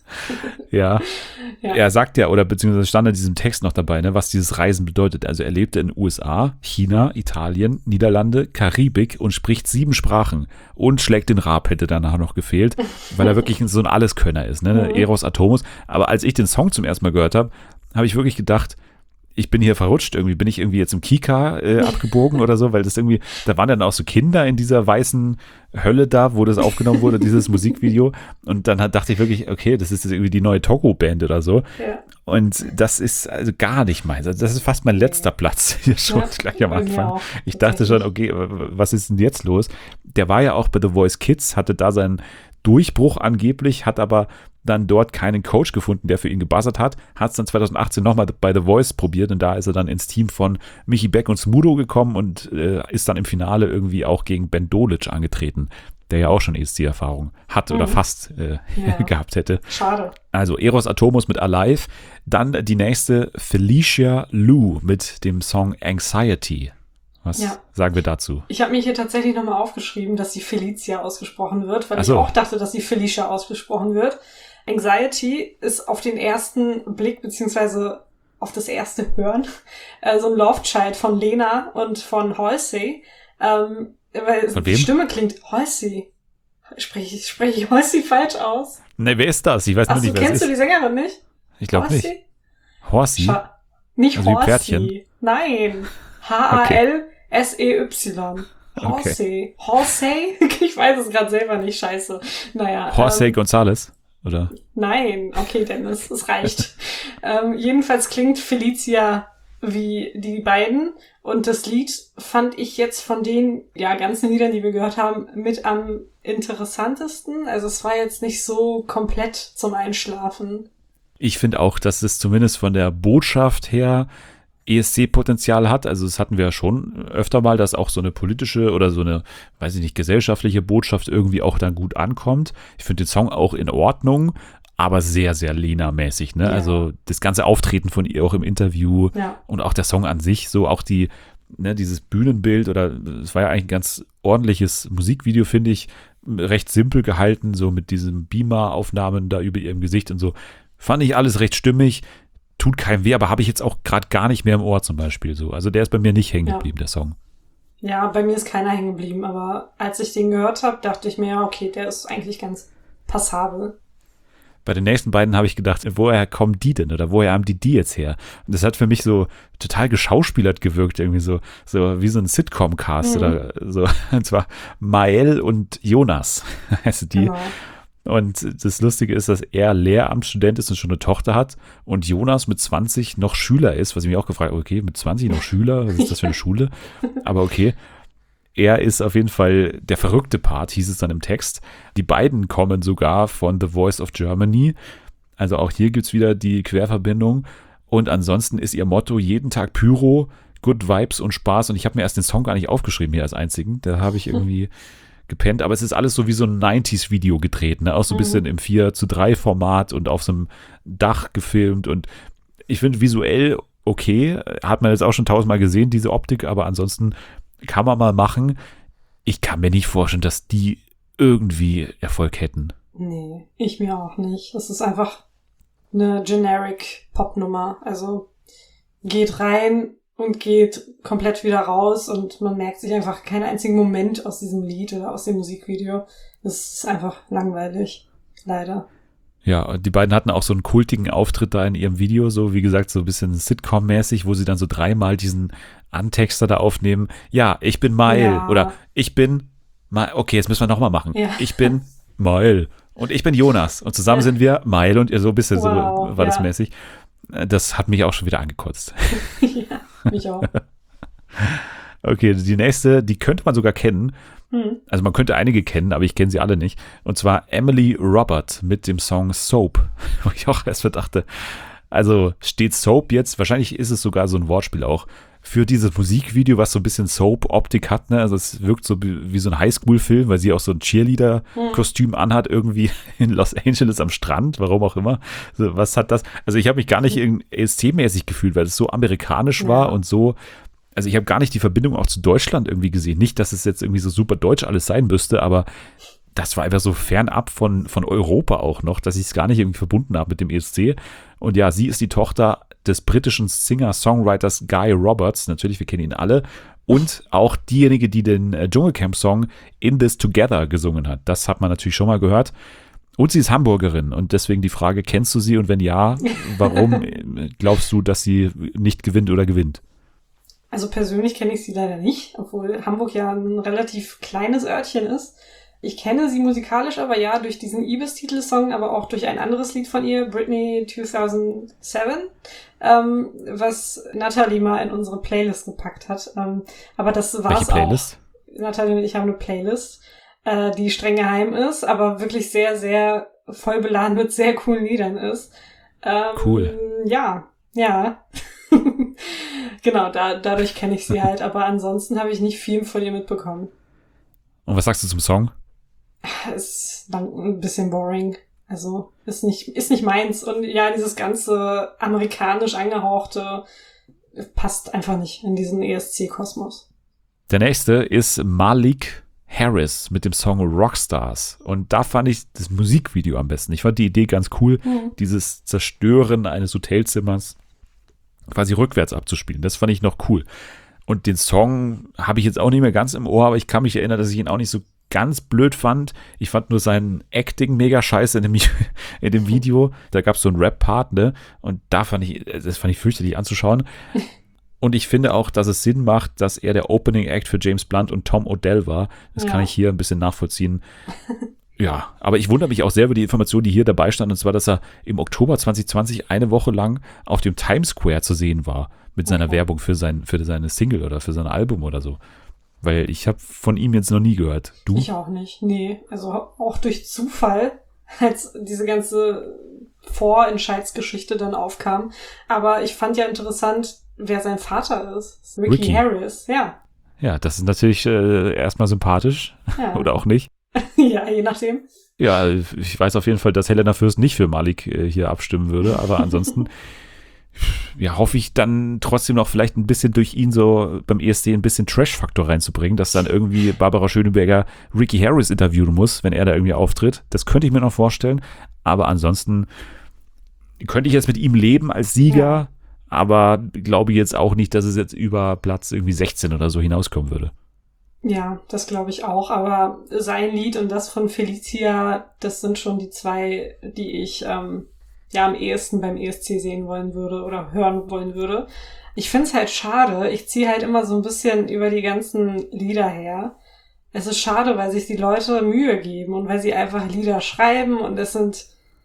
Ja. Ja. Er sagt ja, oder beziehungsweise stand in diesem Text noch dabei, ne, was dieses Reisen bedeutet. Also er lebte in den U S A, China, Italien, Niederlande, Karibik und spricht sieben Sprachen und schlägt den Rab, hätte danach noch gefehlt, weil er wirklich so ein Alleskönner ist, ne? Mhm. Eros Atomus. Aber als ich den Song zum ersten Mal gehört habe, habe ich wirklich gedacht, ich bin hier verrutscht, irgendwie bin ich irgendwie jetzt im Kika äh, abgebogen oder so, weil das irgendwie, da waren dann auch so Kinder in dieser weißen Hölle da, wo das aufgenommen wurde, dieses Musikvideo, und dann hat, dachte ich wirklich, okay, das ist jetzt irgendwie die neue Togo-Band oder so, Ja. und das ist also gar nicht meins, also das ist fast mein letzter Platz hier schon Ja, gleich am bei mir Anfang. auch, Ich dachte schon, tatsächlich. okay, was ist denn jetzt los? Der war ja auch bei The Voice Kids, hatte da seinen Durchbruch angeblich, hat aber dann dort keinen Coach gefunden, der für ihn gebuzzert hat, hat es dann zwanzig achtzehn nochmal bei The Voice probiert und da ist er dann ins Team von Michi Beck und Smudo gekommen und äh, ist dann im Finale irgendwie auch gegen Ben Dolic angetreten, der ja auch schon E S C-Erfahrung hat oder Mhm. fast äh, Ja. gehabt hätte. Schade. Also Eros Atomus mit Alive, dann die nächste Felicia Lou mit dem Song Anxiety. Was Ja. sagen wir dazu? Ich habe mir hier tatsächlich nochmal aufgeschrieben, dass sie Felicia ausgesprochen wird, weil Ach ich so. auch dachte, dass sie Felicia ausgesprochen wird. Anxiety ist auf den ersten Blick, beziehungsweise auf das erste Hören, äh, so ein Love-Child von Lena und von Halsey. Ähm, weil Von die wem? Stimme klingt Halsey. Spreche ich, spreche ich Halsey falsch aus? Ne, wer ist das? Ich weiß nur Achso, nicht, wer es kennst du ist. die Sängerin nicht? Ich glaube nicht. Halsey? Horsey? Scha- Nicht Also wie Horsey. Pferdchen? Nein. H A L S E Y. Horsey. Horsey? Ich weiß es gerade selber nicht, scheiße. Naja. Horsey ähm, González, oder? Nein, okay, Dennis, es reicht. ähm, jedenfalls klingt Felicia wie die beiden. Und das Lied fand ich jetzt von den ja ganzen Liedern, die wir gehört haben, mit am interessantesten. Also es war jetzt nicht so komplett zum Einschlafen. Ich finde auch, dass es zumindest von der Botschaft her E S C-Potenzial hat. Also das hatten wir ja schon öfter mal, dass auch so eine politische oder so eine, weiß ich nicht, gesellschaftliche Botschaft irgendwie auch dann gut ankommt. Ich finde den Song auch in Ordnung, aber sehr, sehr Lena-mäßig. Ne? Ja. Also das ganze Auftreten von ihr auch im Interview ja. und auch der Song an sich, so auch die, ne, dieses Bühnenbild oder es war ja eigentlich ein ganz ordentliches Musikvideo, finde ich, recht simpel gehalten, so mit diesen Beamer-Aufnahmen da über ihrem Gesicht und so. Fand ich alles recht stimmig. Tut keinem weh, aber habe ich jetzt auch gerade gar nicht mehr im Ohr zum Beispiel so. Also der ist bei mir nicht hängen geblieben, ja. der Song. Ja, bei mir ist keiner hängen geblieben, aber als ich den gehört habe, dachte ich mir, ja, okay, der ist eigentlich ganz passabel. Bei den nächsten beiden habe ich gedacht, woher kommen die denn oder woher haben die die jetzt her? Und das hat für mich so total geschauspielert gewirkt, irgendwie so, so wie so ein Sitcom-Cast mhm. oder so. Und zwar Mael und Jonas heißen die. Genau. Und das Lustige ist, dass er Lehramtsstudent ist und schon eine Tochter hat und Jonas mit zwanzig noch Schüler ist, was ich mich auch gefragt habe, okay, mit zwanzig noch Schüler, was ist das für eine Schule? Aber okay, er ist auf jeden Fall der verrückte Part, hieß es dann im Text. Die beiden kommen sogar von The Voice of Germany, also auch hier gibt es wieder die Querverbindung und ansonsten ist ihr Motto jeden Tag Pyro, Good Vibes und Spaß und ich habe mir erst den Song gar nicht aufgeschrieben hier als einzigen, da habe ich irgendwie gepennt, aber es ist alles so wie so ein neunziger-Video gedreht, ne? Auch so ein bisschen im vier zu drei Format und auf so einem Dach gefilmt und ich finde visuell okay, hat man jetzt auch schon tausendmal gesehen, diese Optik, aber ansonsten kann man mal machen. Ich kann mir nicht vorstellen, dass die irgendwie Erfolg hätten. Nee, ich mir auch nicht. Das ist einfach eine generic Popnummer, also geht rein und geht komplett wieder raus und man merkt sich einfach keinen einzigen Moment aus diesem Lied oder aus dem Musikvideo. Das ist einfach langweilig, leider. Ja, die beiden hatten auch so einen kultigen Auftritt da in ihrem Video, so wie gesagt, so ein bisschen Sitcom-mäßig, wo sie dann so dreimal diesen Antexter da aufnehmen. Ja, ich bin Mael ja. oder ich bin Mael. Okay, jetzt müssen wir nochmal machen. Ja. Ich bin Mael und ich bin Jonas und zusammen ja. sind wir Mael und ihr so ein bisschen wow, so war das ja. mäßig. Das hat mich auch schon wieder angekotzt. Ja, mich auch. Okay, die nächste, die könnte man sogar kennen. Hm. Also man könnte einige kennen, aber ich kenne sie alle nicht. Und zwar Emily Robert mit dem Song Soap. Wo ich auch erst dachte, also steht Soap jetzt, wahrscheinlich ist es sogar so ein Wortspiel auch, für dieses Musikvideo, was so ein bisschen Soap-Optik hat, ne? Also es wirkt so wie so ein Highschool-Film, weil sie auch so ein Cheerleader-Kostüm anhat, irgendwie in Los Angeles am Strand, warum auch immer. Also was hat das? Also ich habe mich gar nicht E S C-mäßig gefühlt, weil es so amerikanisch war ja. und so, also ich habe gar nicht die Verbindung auch zu Deutschland irgendwie gesehen. Nicht, dass es jetzt irgendwie so super deutsch alles sein müsste, aber das war einfach so fernab von, von Europa auch noch, dass ich es gar nicht irgendwie verbunden habe mit dem E S C. Und ja, sie ist die Tochter des britischen Singer-Songwriters Guy Roberts, natürlich, wir kennen ihn alle, und auch diejenige, die den äh, Dschungelcamp-Song In This Together gesungen hat. Das hat man natürlich schon mal gehört. Und sie ist Hamburgerin und deswegen die Frage, kennst du sie und wenn ja, warum glaubst du, dass sie nicht gewinnt oder gewinnt? Also persönlich kenne ich sie leider nicht, obwohl Hamburg ja ein relativ kleines Örtchen ist. Ich kenne sie musikalisch aber ja durch diesen Ibis-Titelsong, aber auch durch ein anderes Lied von ihr, Britney zweitausendsieben, ähm, was Natalie mal in unsere Playlist gepackt hat. Ähm, aber das war's Welche Playlist? auch. Natalie und ich haben eine Playlist, äh, die streng geheim ist, aber wirklich sehr, sehr voll beladen mit sehr coolen Liedern ist. Ähm, cool. Ja, ja. Genau, da, dadurch kenne ich sie halt, aber ansonsten habe ich nicht viel von ihr mitbekommen. Und was sagst du zum Song? Ist dann ein bisschen boring. Also ist nicht, ist nicht meins. Und ja, dieses ganze amerikanisch angehauchte passt einfach nicht in diesen E S C-Kosmos. Der nächste ist Malik Harris mit dem Song Rockstars. Und da fand ich das Musikvideo am besten. Ich fand die Idee ganz cool, mhm. dieses Zerstören eines Hotelzimmers quasi rückwärts abzuspielen. Das fand ich noch cool. Und den Song habe ich jetzt auch nicht mehr ganz im Ohr, aber ich kann mich erinnern, dass ich ihn auch nicht so ganz blöd fand. Ich fand nur sein Acting mega scheiße in dem, in dem Video. Da gab es so einen Rap-Part, ne? Und da fand ich, das fand ich fürchterlich anzuschauen. Und ich finde auch, dass es Sinn macht, dass er der Opening Act für James Blunt und Tom Odell war. Das ja. kann ich hier ein bisschen nachvollziehen. Ja, aber ich wundere mich auch sehr über die Information, die hier dabei stand, und zwar, dass er im Oktober zwanzig zwanzig eine Woche lang auf dem Times Square zu sehen war mit seiner okay. Werbung für, sein, für seine Single oder für sein Album oder so. Weil ich habe von ihm jetzt noch nie gehört. Du? Ich auch nicht, nee. Also auch durch Zufall, als diese ganze Vorentscheidsgeschichte dann aufkam. Aber ich fand ja interessant, wer sein Vater ist. Ricky, Ricky. Harris, ja. Ja, das ist natürlich äh, erstmal sympathisch ja. oder auch nicht. Ja, je nachdem. Ja, ich weiß auf jeden Fall, dass Helena Fürst nicht für Malik äh, hier abstimmen würde, aber ansonsten ja, hoffe ich dann trotzdem noch vielleicht ein bisschen durch ihn so beim E S C ein bisschen Trash-Faktor reinzubringen, dass dann irgendwie Barbara Schöneberger Ricky Harris interviewen muss, wenn er da irgendwie auftritt. Das könnte ich mir noch vorstellen, aber ansonsten könnte ich jetzt mit ihm leben als Sieger, ja. aber glaube jetzt auch nicht, dass es jetzt über Platz irgendwie sechzehn oder so hinauskommen würde. Ja, das glaube ich auch, aber sein Lied und das von Felicia, das sind schon die zwei, die ich ähm, ja am ehesten beim E S C sehen wollen würde oder hören wollen würde. Ich find's halt schade, ich ziehe halt immer so ein bisschen über die ganzen Lieder her. Es ist schade, weil sich die Leute Mühe geben und weil sie einfach Lieder schreiben und es sind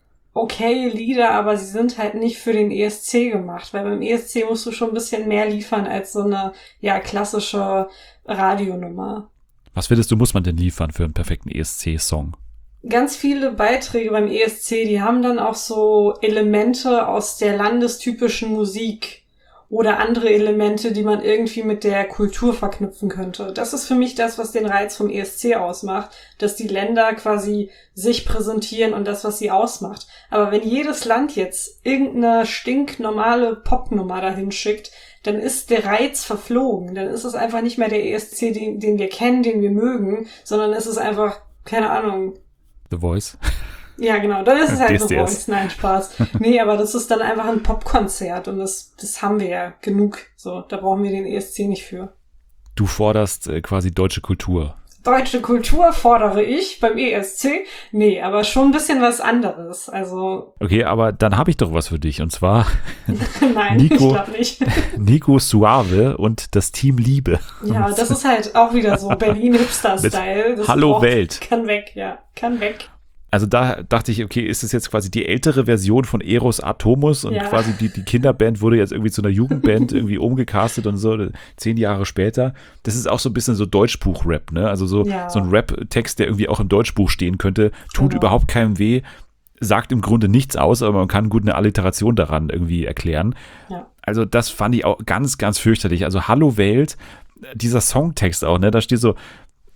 okay Lieder, aber sie sind halt nicht für den E S C gemacht, weil beim E S C musst du schon ein bisschen mehr liefern als so eine ja klassische Radionummer. Was findest du, muss man denn liefern für einen perfekten E S C-Song? Ganz viele Beiträge beim E S C, die haben dann auch so Elemente aus der landestypischen Musik oder andere Elemente, die man irgendwie mit der Kultur verknüpfen könnte. Das ist für mich das, was den Reiz vom E S C ausmacht, dass die Länder quasi sich präsentieren und das, was sie ausmacht. Aber wenn jedes Land jetzt irgendeine stinknormale Popnummer dahin schickt, dann ist der Reiz verflogen. Dann ist es einfach nicht mehr der E S C, den, den wir kennen, den wir mögen, sondern es ist einfach, keine Ahnung. The Voice. Ja, genau, dann ist es halt The Voice. Nein, Spaß. Nee, aber das ist dann einfach ein Popkonzert und das, das haben wir ja genug. So, da brauchen wir den E S C nicht für. Du forderst äh, quasi deutsche Kultur. Deutsche Kultur fordere ich beim E S C. Nee, aber schon ein bisschen was anderes. Also. Okay, aber dann habe ich doch was für dich. Und zwar Nein, Nico, ich glaube nicht. Nico Suave und das Team Liebe. Ja, das ist halt auch wieder so Berlin-Hipster-Style. Hallo braucht, Welt. Kann weg, ja. Kann weg. Also da dachte ich, okay, ist es jetzt quasi die ältere Version von Eros Atomus und ja. quasi die, die Kinderband wurde jetzt irgendwie zu einer Jugendband irgendwie umgecastet und so, zehn Jahre später. Das ist auch so ein bisschen so Deutschbuch-Rap, ne? Also so, ja. so ein Rap-Text, der irgendwie auch im Deutschbuch stehen könnte, tut genau. überhaupt keinem weh, sagt im Grunde nichts aus, aber man kann gut eine Alliteration daran irgendwie erklären. Ja. Also das fand ich auch ganz, ganz fürchterlich. Also Hallo Welt, dieser Songtext auch, ne? Da steht so,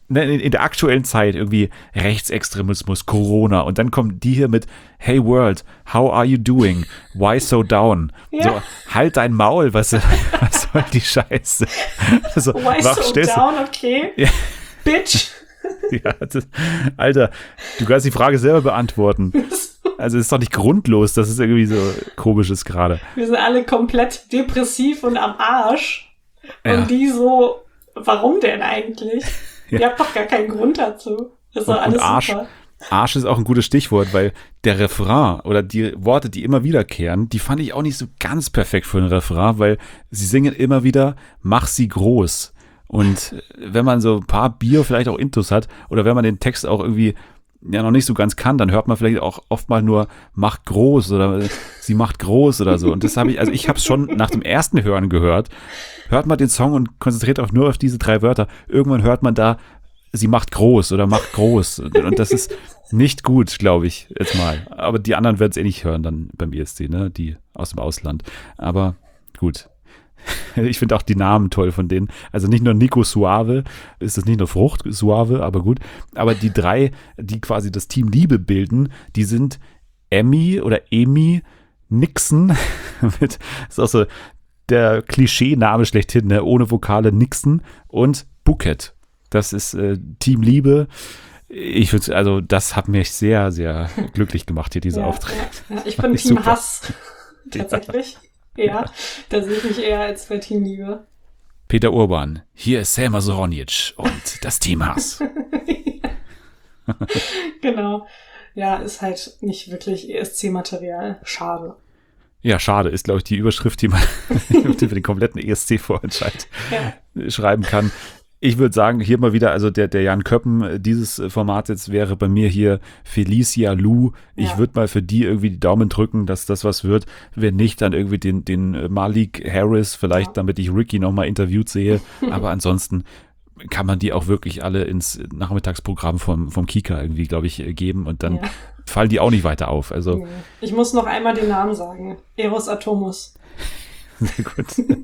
in der aktuellen Zeit irgendwie Rechtsextremismus, Corona und dann kommen die hier mit Hey World, how are you doing? Why so down? Ja. So, halt dein Maul, was, was soll die Scheiße? So, Why wach, so down, okay? Ja. Bitch. Ja, das, Alter, du kannst die Frage selber beantworten. Also es ist doch nicht grundlos, dass es irgendwie so komisch ist gerade. Wir sind alle komplett depressiv und am Arsch. Ja. Und die so, warum denn eigentlich? Ja. Ihr habt doch gar keinen Grund dazu. Das ist doch alles und Arsch, super. Arsch ist auch ein gutes Stichwort, weil der Refrain oder die Worte, die immer wiederkehren, die fand ich auch nicht so ganz perfekt für ein Refrain, weil sie singen immer wieder, mach sie groß. Und wenn man so ein paar Bier vielleicht auch Intus hat oder wenn man den Text auch irgendwie ja noch nicht so ganz kann, dann hört man vielleicht auch oft mal nur mach groß oder sie macht groß oder so. Und das habe ich, also ich habe es schon nach dem ersten Hören gehört. Hört man den Song und konzentriert auch nur auf diese drei Wörter. Irgendwann hört man da, sie macht groß oder macht groß. Und das ist nicht gut, glaube ich, jetzt mal. Aber die anderen werden es eh nicht hören dann beim E S C, ne? Die aus dem Ausland. Aber gut. Ich finde auch die Namen toll von denen. Also nicht nur Nico Suave, ist das nicht nur Frucht Suave, aber gut. Aber die drei, die quasi das Team Liebe bilden, die sind Emmy oder Emi Nixon. Mit, ist auch so der Klischee-Name schlechthin, ne? Ohne Vokale Nixon und Bouquet. Das ist äh, Team Liebe. Ich würde, also das hat mich sehr, sehr glücklich gemacht hier, dieser ja, Auftritt. Ja, ja. Ich bin Team super. Hass, tatsächlich. Ja. Ja, da sehe ich mich eher als bei Team Liebe. Peter Urban, hier ist Selma Soronic und das Team Hass. Ja. Genau. Ja, ist halt nicht wirklich E S C-Material. Schade. Ja, schade. Ist, glaube ich, die Überschrift, die man für den kompletten E S C-Vorentscheid ja. schreiben kann. Ich würde sagen, hier mal wieder, also der, der Jan Köppen dieses Format jetzt wäre bei mir hier Felicia Lu. Ich ja. würde mal für die irgendwie die Daumen drücken, dass das was wird. Wenn nicht, dann irgendwie den, den Malik Harris, vielleicht, ja. damit ich Ricky nochmal interviewt sehe. Aber ansonsten kann man die auch wirklich alle ins Nachmittagsprogramm vom, vom Kika irgendwie, glaube ich, geben und dann ja. fallen die auch nicht weiter auf. Also ich muss noch einmal den Namen sagen. Eros Atomus. Sehr gut.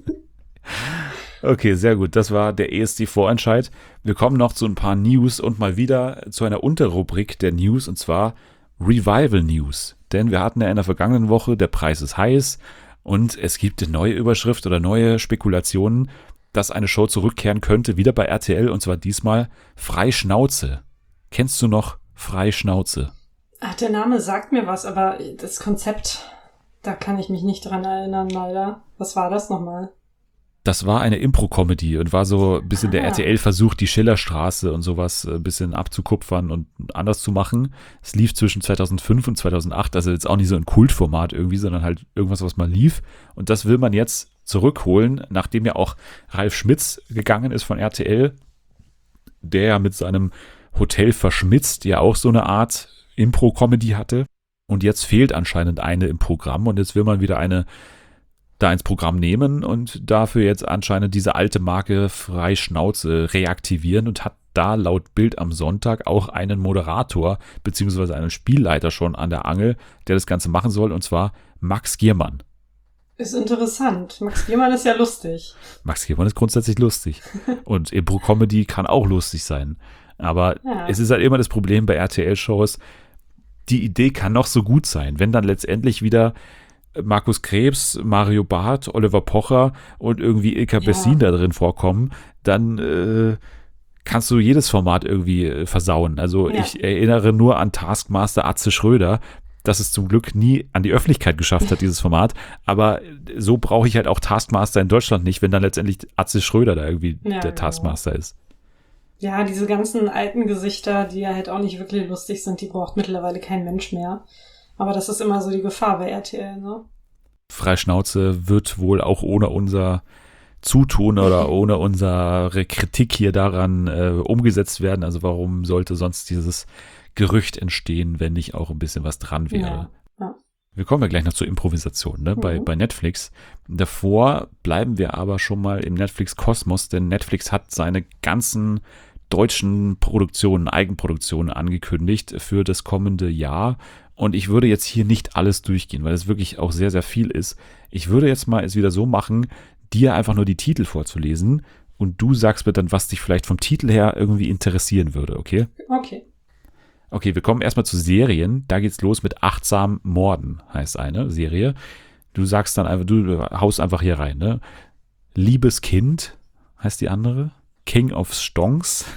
Okay, sehr gut. Das war der E S C-Vorentscheid. Wir kommen noch zu ein paar News und mal wieder zu einer Unterrubrik der News, und zwar Revival News. Denn wir hatten ja in der vergangenen Woche, der Preis ist heiß, und es gibt eine neue Überschrift oder neue Spekulationen, dass eine Show zurückkehren könnte, wieder bei R T L, und zwar diesmal Freischnauze. Kennst du noch Freischnauze? Ach, der Name sagt mir was, aber das Konzept, da kann ich mich nicht dran erinnern, leider. Was war das nochmal? Das war eine Impro-Comedy und war so ein bisschen ah. der R T L-Versuch, die Schillerstraße und sowas ein bisschen abzukupfern und anders zu machen. Es lief zwischen zweitausendfünf und zweitausendacht, also jetzt auch nicht so ein Kultformat irgendwie, sondern halt irgendwas, was mal lief. Und das will man jetzt zurückholen, nachdem ja auch Ralf Schmitz gegangen ist von R T L, der ja mit seinem Hotel Verschmitzt ja auch so eine Art Impro-Comedy hatte. Und jetzt fehlt anscheinend eine im Programm und jetzt will man wieder eine da ins Programm nehmen und dafür jetzt anscheinend diese alte Marke Freischnauze reaktivieren und hat da laut Bild am Sonntag auch einen Moderator beziehungsweise einen Spielleiter schon an der Angel, der das Ganze machen soll, und zwar Max Giermann. Ist interessant. Max Giermann ist ja lustig. Max Giermann ist grundsätzlich lustig und Impro-Comedy kann auch lustig sein, aber ja. es ist halt immer das Problem bei R T L-Shows, die Idee kann noch so gut sein, wenn dann letztendlich wieder Markus Krebs, Mario Barth, Oliver Pocher und irgendwie Ilka ja. Bessin da drin vorkommen, dann äh, kannst du jedes Format irgendwie äh, versauen. Also ja. ich erinnere nur an Taskmaster Atze Schröder, dass es zum Glück nie an die Öffentlichkeit geschafft hat, dieses Format. Aber so brauche ich halt auch Taskmaster in Deutschland nicht, wenn dann letztendlich Atze Schröder da irgendwie ja, der Taskmaster genau. ist. Ja, diese ganzen alten Gesichter, die ja halt auch nicht wirklich lustig sind, die braucht mittlerweile kein Mensch mehr. Aber das ist immer so die Gefahr bei R T L, ne? Freischnauze wird wohl auch ohne unser Zutun oder ohne unsere Kritik hier daran äh, umgesetzt werden. Also warum sollte sonst dieses Gerücht entstehen, wenn nicht auch ein bisschen was dran wäre? Ja, ja. Wir kommen ja gleich noch zur Improvisation, ne? Mhm. bei, bei Netflix. Davor bleiben wir aber schon mal im Netflix-Kosmos, denn Netflix hat seine ganzen deutschen Produktionen, Eigenproduktionen angekündigt für das kommende Jahr. Und ich würde jetzt hier nicht alles durchgehen, weil es wirklich auch sehr, sehr viel ist. Ich würde jetzt mal es wieder so machen, dir einfach nur die Titel vorzulesen und du sagst mir dann, was dich vielleicht vom Titel her irgendwie interessieren würde, okay? Okay. Okay, wir kommen erstmal zu Serien. Da geht's los mit Achtsam Morden, heißt eine Serie. Du sagst dann einfach, du haust einfach hier rein, ne? Liebes Kind heißt die andere. King of Stonks.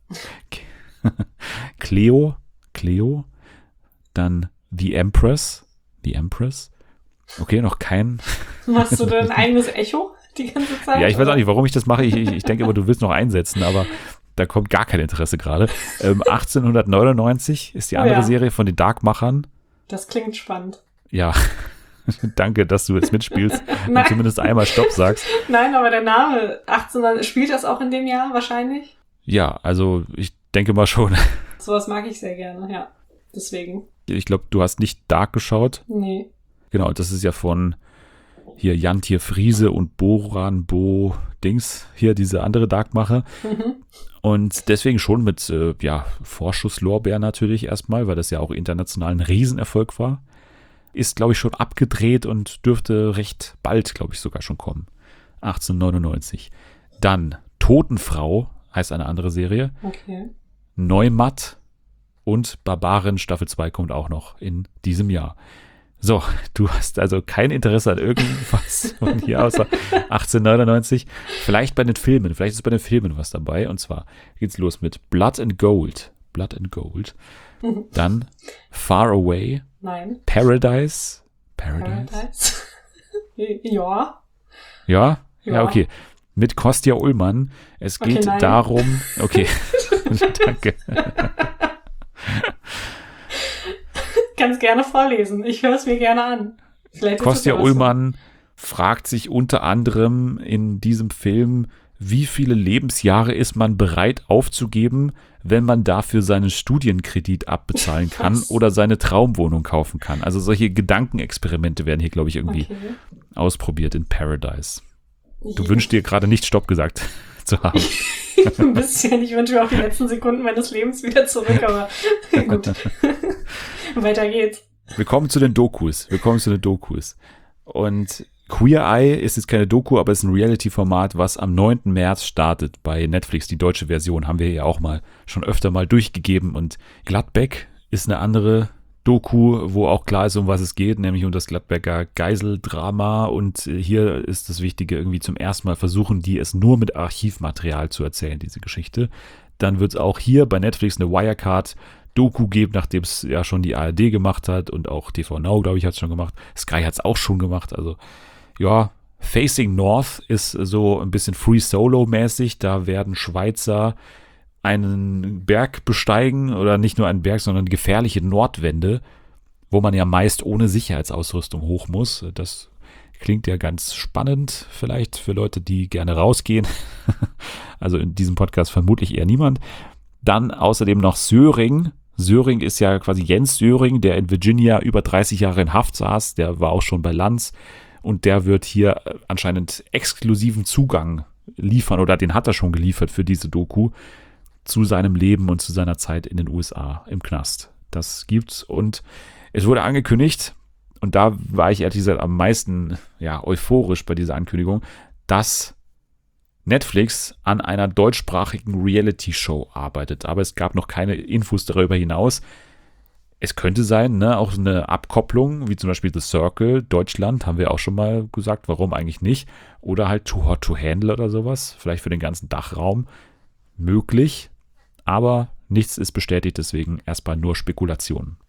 Cleo. Cleo. Dann The Empress. The Empress. Okay, noch kein. Machst du dein eigenes Echo die ganze Zeit? Ja, ich weiß auch nicht, warum ich das mache. Ich, ich, ich denke immer, du willst noch einsetzen, aber da kommt gar kein Interesse gerade. Ähm, achtzehnhundertneunundneunzig ist die andere oh ja. Serie von den Dark-Machern. Das klingt spannend. Ja, danke, dass du jetzt mitspielst und zumindest einmal Stopp sagst. Nein, aber der Name achtzehnhundert, spielt das auch in dem Jahr wahrscheinlich? Ja, also ich denke mal schon. Sowas mag ich sehr gerne, ja. Deswegen. Ich glaube, du hast nicht Dark geschaut. Nee. Genau, das ist ja von hier Jan-Tier Friese und Boran Bo Dings, hier diese andere Darkmacher. Mhm. Und deswegen schon mit äh, ja, Vorschusslorbeer natürlich erstmal, weil das ja auch international ein Riesenerfolg war. Ist, glaube ich, schon abgedreht und dürfte recht bald, glaube ich, sogar schon kommen. achtzehnhundertneunundneunzig. Dann Totenfrau heißt eine andere Serie. Okay. Neumatt und Barbaren Staffel zwei kommt auch noch in diesem Jahr. So, du hast also kein Interesse an irgendwas von hier außer achtzehnhundertneunundneunzig. Vielleicht bei den Filmen, vielleicht ist bei den Filmen was dabei. Und zwar geht's los mit Blood and Gold. Blood and Gold. Dann Far Away. Nein. Paradise. Paradise? Paradise. ja. Ja? Ja, okay. Mit Kostja Ullmann. Es geht okay, darum. Okay. Danke. Kannst gerne vorlesen. Ich höre es mir gerne an. Vielleicht Kostja Ullmann fragt sich unter anderem in diesem Film, wie viele Lebensjahre ist man bereit aufzugeben, wenn man dafür seinen Studienkredit abbezahlen kann Was? oder seine Traumwohnung kaufen kann. Also solche Gedankenexperimente werden hier, glaube ich, irgendwie Okay. ausprobiert in Paradise. Du Ja. wünschst dir gerade nicht Stopp gesagt zu haben. Ein bisschen. Ich wünsche mir auch die letzten Sekunden meines Lebens wieder zurück, aber gut. Weiter geht's. Wir kommen zu den Dokus. Wir kommen zu den Dokus. Und Queer Eye ist jetzt keine Doku, aber ist ein Reality-Format, was am neunten März startet bei Netflix. Die deutsche Version haben wir ja auch mal schon öfter mal durchgegeben. Und Gladbeck ist eine andere Doku, wo auch klar ist, um was es geht, nämlich um das Gladbecker Geiseldrama. Und hier ist das Wichtige, irgendwie zum ersten Mal versuchen die es nur mit Archivmaterial zu erzählen, diese Geschichte. Dann wird es auch hier bei Netflix eine Wirecard-Doku geben, nachdem es ja schon die A R D gemacht hat und auch T V Now, glaube ich, hat es schon gemacht. Sky hat es auch schon gemacht. Also ja, Facing North ist so ein bisschen Free Solo-mäßig. Da werden Schweizer einen Berg besteigen oder nicht nur einen Berg, sondern gefährliche Nordwände, wo man ja meist ohne Sicherheitsausrüstung hoch muss. Das klingt ja ganz spannend, vielleicht für Leute, die gerne rausgehen. Also in diesem Podcast vermutlich eher niemand. Dann außerdem noch Söring. Söring ist ja quasi Jens Söring, der in Virginia über dreißig Jahre in Haft saß. Der war auch schon bei Lanz. Und der wird hier anscheinend exklusiven Zugang liefern, oder den hat er schon geliefert für diese Doku, zu seinem Leben und zu seiner Zeit in den U S A im Knast. Das gibt's und es wurde angekündigt, und da war ich ehrlich gesagt am meisten ja, euphorisch bei dieser Ankündigung, dass Netflix an einer deutschsprachigen Reality-Show arbeitet. Aber es gab noch keine Infos darüber hinaus. Es könnte sein, ne, auch eine Abkopplung, wie zum Beispiel The Circle, Deutschland, haben wir auch schon mal gesagt, warum eigentlich nicht. Oder halt Too Hot to Handle oder sowas, vielleicht für den ganzen Dachraum. Möglich, aber nichts ist bestätigt, deswegen erstmal nur Spekulationen.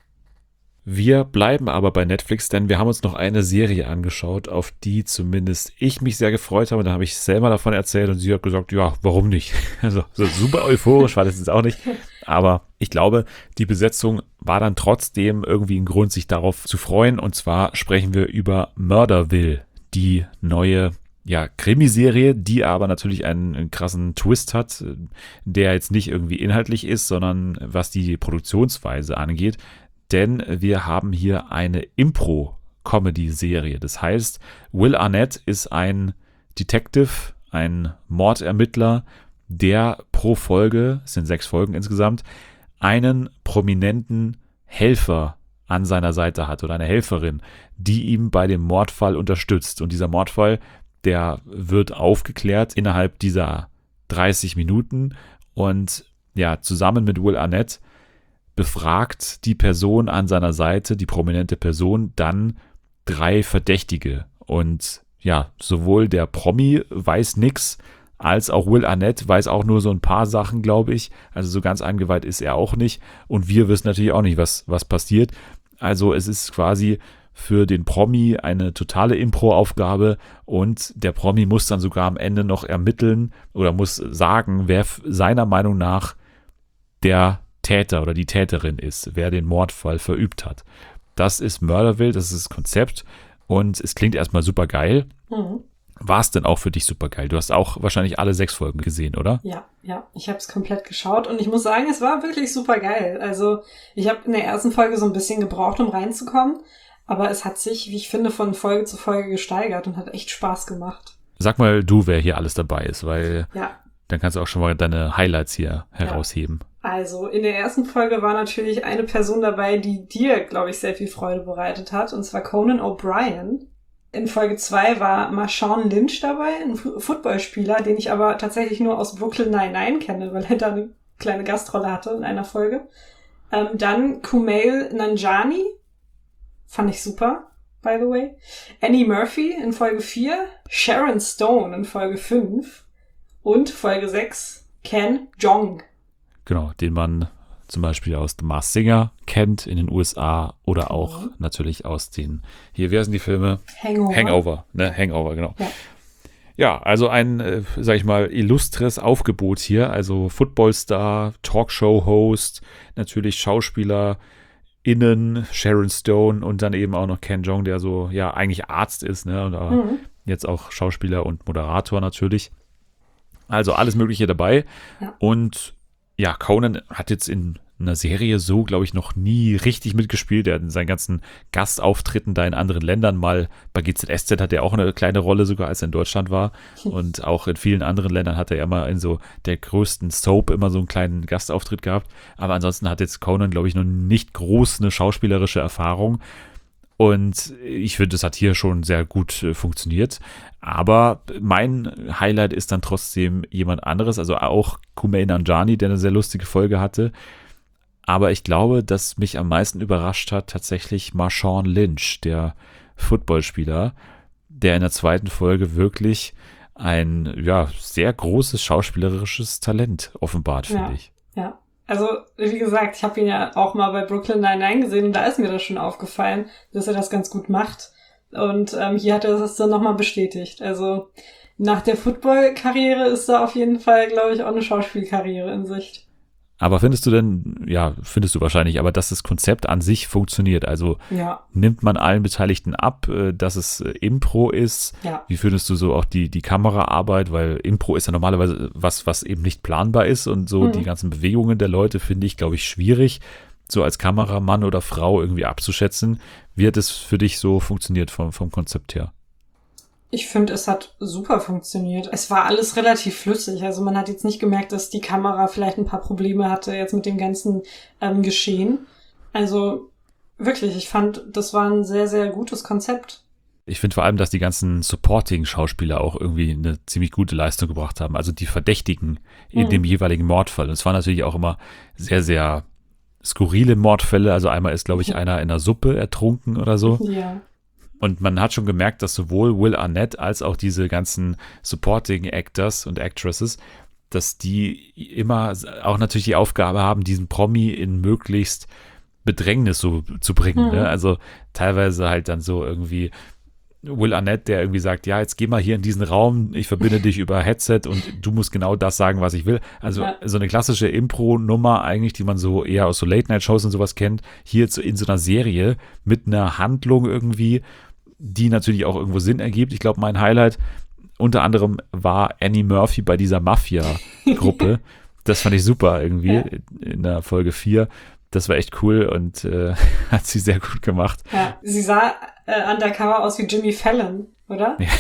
Wir bleiben aber bei Netflix, denn wir haben uns noch eine Serie angeschaut, auf die zumindest ich mich sehr gefreut habe. Da habe ich selber davon erzählt und sie hat gesagt, ja, warum nicht? Also so super euphorisch war das jetzt auch nicht. Aber ich glaube, die Besetzung war dann trotzdem irgendwie ein Grund, sich darauf zu freuen. Und zwar sprechen wir über Murderville, die neue ja, Krimiserie, die aber natürlich einen, einen krassen Twist hat, der jetzt nicht irgendwie inhaltlich ist, sondern was die Produktionsweise angeht. Denn wir haben hier eine Impro-Comedy-Serie. Das heißt, Will Arnett ist ein Detective, ein Mordermittler, der pro Folge, es sind sechs Folgen insgesamt, einen prominenten Helfer an seiner Seite hat oder eine Helferin, die ihm bei dem Mordfall unterstützt. Und dieser Mordfall, der wird aufgeklärt innerhalb dieser dreißig Minuten. Und ja, zusammen mit Will Arnett befragt die Person an seiner Seite, die prominente Person, dann drei Verdächtige. Und ja, sowohl der Promi weiß nix, als auch Will Arnett weiß auch nur so ein paar Sachen, glaube ich. Also so ganz eingeweiht ist er auch nicht. Und wir wissen natürlich auch nicht, was, was passiert. Also es ist quasi für den Promi eine totale Impro-Aufgabe und der Promi muss dann sogar am Ende noch ermitteln oder muss sagen, wer seiner Meinung nach der Täter oder die Täterin ist, wer den Mordfall verübt hat. Das ist Murderville, das ist das Konzept und es klingt erstmal super geil. Mhm. War es denn auch für dich super geil? Du hast auch wahrscheinlich alle sechs Folgen gesehen, oder? Ja, ja, ich habe es komplett geschaut und ich muss sagen, es war wirklich super geil. Also ich habe in der ersten Folge so ein bisschen gebraucht, um reinzukommen, aber es hat sich, wie ich finde, von Folge zu Folge gesteigert und hat echt Spaß gemacht. Sag mal du, wer hier alles dabei ist, weil ja. Dann kannst du auch schon mal deine Highlights hier herausheben. Ja. Also in der ersten Folge war natürlich eine Person dabei, die dir, glaube ich, sehr viel Freude bereitet hat, und zwar Conan O'Brien. In Folge zwei war Marshawn Lynch dabei, ein F- Footballspieler, den ich aber tatsächlich nur aus Brooklyn Nine-Nine kenne, weil er da eine kleine Gastrolle hatte in einer Folge. Ähm, dann Kumail Nanjiani, fand ich super, by the way. Annie Murphy in Folge vier, Sharon Stone in Folge fünf und Folge sechs Ken Jeong. Genau, den man zum Beispiel aus The Masked Singer kennt in den U S A oder genau. auch natürlich aus den, hier, wie heißen die Filme? Hangover. Hangover, ne? Hangover, genau. Ja. Ja, also ein, äh, sag ich mal, illustres Aufgebot hier. Also Footballstar, Talkshow-Host, natürlich Schauspieler, innen Sharon Stone und dann eben auch noch Ken Jeong, der so, ja, eigentlich Arzt ist, ne, und aber mhm. jetzt auch Schauspieler und Moderator natürlich. Also alles Mögliche dabei. Ja. Und ja, Conan hat jetzt in einer Serie so, glaube ich, noch nie richtig mitgespielt. Er hat in seinen ganzen Gastauftritten da in anderen Ländern mal, bei G Z S Z hat er auch eine kleine Rolle sogar, als er in Deutschland war. Und auch in vielen anderen Ländern hat er ja immer in so der größten Soap immer so einen kleinen Gastauftritt gehabt. Aber ansonsten hat jetzt Conan, glaube ich, noch nicht groß eine schauspielerische Erfahrung. Und ich finde, das hat hier schon sehr gut äh, funktioniert. Aber mein Highlight ist dann trotzdem jemand anderes, also auch Kumail Nanjiani, der eine sehr lustige Folge hatte. Aber ich glaube, dass mich am meisten überrascht hat tatsächlich Marshawn Lynch, der Footballspieler, der in der zweiten Folge wirklich ein ja sehr großes schauspielerisches Talent offenbart, finde ja, ich. Ja, also wie gesagt, ich habe ihn ja auch mal bei Brooklyn Nine-Nine gesehen und da ist mir das schon aufgefallen, dass er das ganz gut macht. Und ähm, hier hat er das dann nochmal bestätigt. Also nach der Football-Karriere ist da auf jeden Fall, glaube ich, auch eine Schauspielkarriere in Sicht. Aber findest du denn, ja, findest du wahrscheinlich, aber dass das Konzept an sich funktioniert? Also ja. Nimmt man allen Beteiligten ab, dass es Impro ist? Ja. Wie findest du so auch die, die Kameraarbeit? Weil Impro ist ja normalerweise was, was eben nicht planbar ist und so mhm. die ganzen Bewegungen der Leute finde ich, glaube ich, schwierig, so als Kameramann oder Frau irgendwie abzuschätzen. Wie hat es für dich so funktioniert vom, vom Konzept her? Ich finde, es hat super funktioniert. Es war alles relativ flüssig. Also man hat jetzt nicht gemerkt, dass die Kamera vielleicht ein paar Probleme hatte jetzt mit dem ganzen ähm, Geschehen. Also wirklich, ich fand, das war ein sehr, sehr gutes Konzept. Ich finde vor allem, dass die ganzen Supporting-Schauspieler auch irgendwie eine ziemlich gute Leistung gebracht haben. Also die Verdächtigen in mhm. dem jeweiligen Mordfall. Und es waren natürlich auch immer sehr, sehr skurrile Mordfälle. Also einmal ist, glaube ich, einer in einer Suppe ertrunken oder so. Ja. Und man hat schon gemerkt, dass sowohl Will Arnett als auch diese ganzen Supporting Actors und Actresses, dass die immer auch natürlich die Aufgabe haben, diesen Promi in möglichst Bedrängnis so zu bringen. Mhm. Ne? Also teilweise halt dann so irgendwie Will Arnett, der irgendwie sagt, ja, jetzt geh mal hier in diesen Raum, ich verbinde dich über Headset und du musst genau das sagen, was ich will. Also ja. so eine klassische Impro-Nummer eigentlich, die man so eher aus so Late-Night-Shows und sowas kennt, hier in so einer Serie mit einer Handlung irgendwie, die natürlich auch irgendwo Sinn ergibt. Ich glaube, mein Highlight unter anderem war Annie Murphy bei dieser Mafia-Gruppe. Das fand ich super irgendwie ja. in der Folge vier. Das war echt cool und äh, hat sie sehr gut gemacht. Ja, sie sah äh, undercover aus wie Jimmy Fallon, oder? Ja,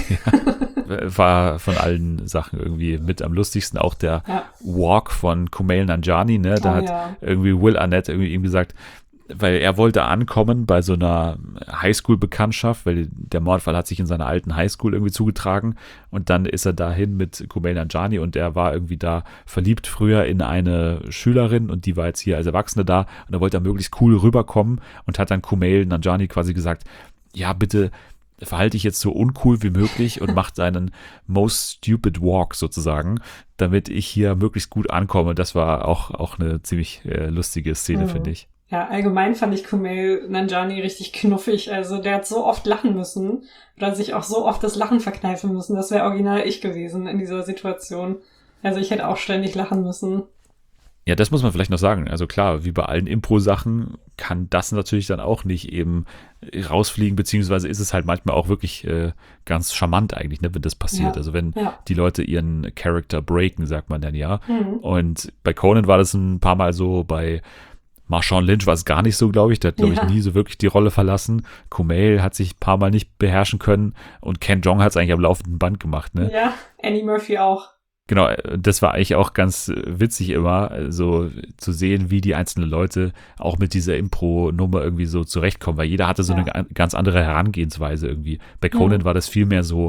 ja. War von allen Sachen irgendwie mit am lustigsten. Auch der ja. Walk von Kumail Nanjiani, ne? Da oh, hat ja. irgendwie Will Arnett irgendwie ihm gesagt, weil er wollte ankommen bei so einer Highschool-Bekanntschaft, weil der Mordfall hat sich in seiner alten Highschool irgendwie zugetragen und dann ist er dahin mit Kumail Nanjiani und er war irgendwie da verliebt früher in eine Schülerin und die war jetzt hier als Erwachsene da und er wollte da möglichst cool rüberkommen und hat dann Kumail Nanjiani quasi gesagt, ja bitte verhalte dich jetzt so uncool wie möglich und mach deinen most stupid walk sozusagen, damit ich hier möglichst gut ankomme. Das war auch, auch eine ziemlich äh, lustige Szene, mhm. finde ich. Ja, allgemein fand ich Kumail Nanjiani richtig knuffig. Also der hat so oft lachen müssen oder sich auch so oft das Lachen verkneifen müssen. Das wäre original ich gewesen in dieser Situation. Also ich hätte auch ständig lachen müssen. Ja, das muss man vielleicht noch sagen. Also klar, wie bei allen Impro-Sachen kann das natürlich dann auch nicht eben rausfliegen, beziehungsweise ist es halt manchmal auch wirklich äh, ganz charmant eigentlich, ne, wenn das passiert. Ja, also wenn ja. die Leute ihren Character breaken, sagt man dann ja. Mhm. Und bei Conan war das ein paar Mal so, bei Marshawn Lynch war es gar nicht so, glaube ich. Der hat, glaube ja. ich, nie so wirklich die Rolle verlassen. Kumail hat sich ein paar Mal nicht beherrschen können und Ken Jeong hat es eigentlich am laufenden Band gemacht, ne? Ja, Annie Murphy auch. Genau, das war eigentlich auch ganz witzig immer, so zu sehen, wie die einzelnen Leute auch mit dieser Impro-Nummer irgendwie so zurechtkommen, weil jeder hatte so ja. eine ganz andere Herangehensweise irgendwie. Bei Conan mhm. war das viel mehr so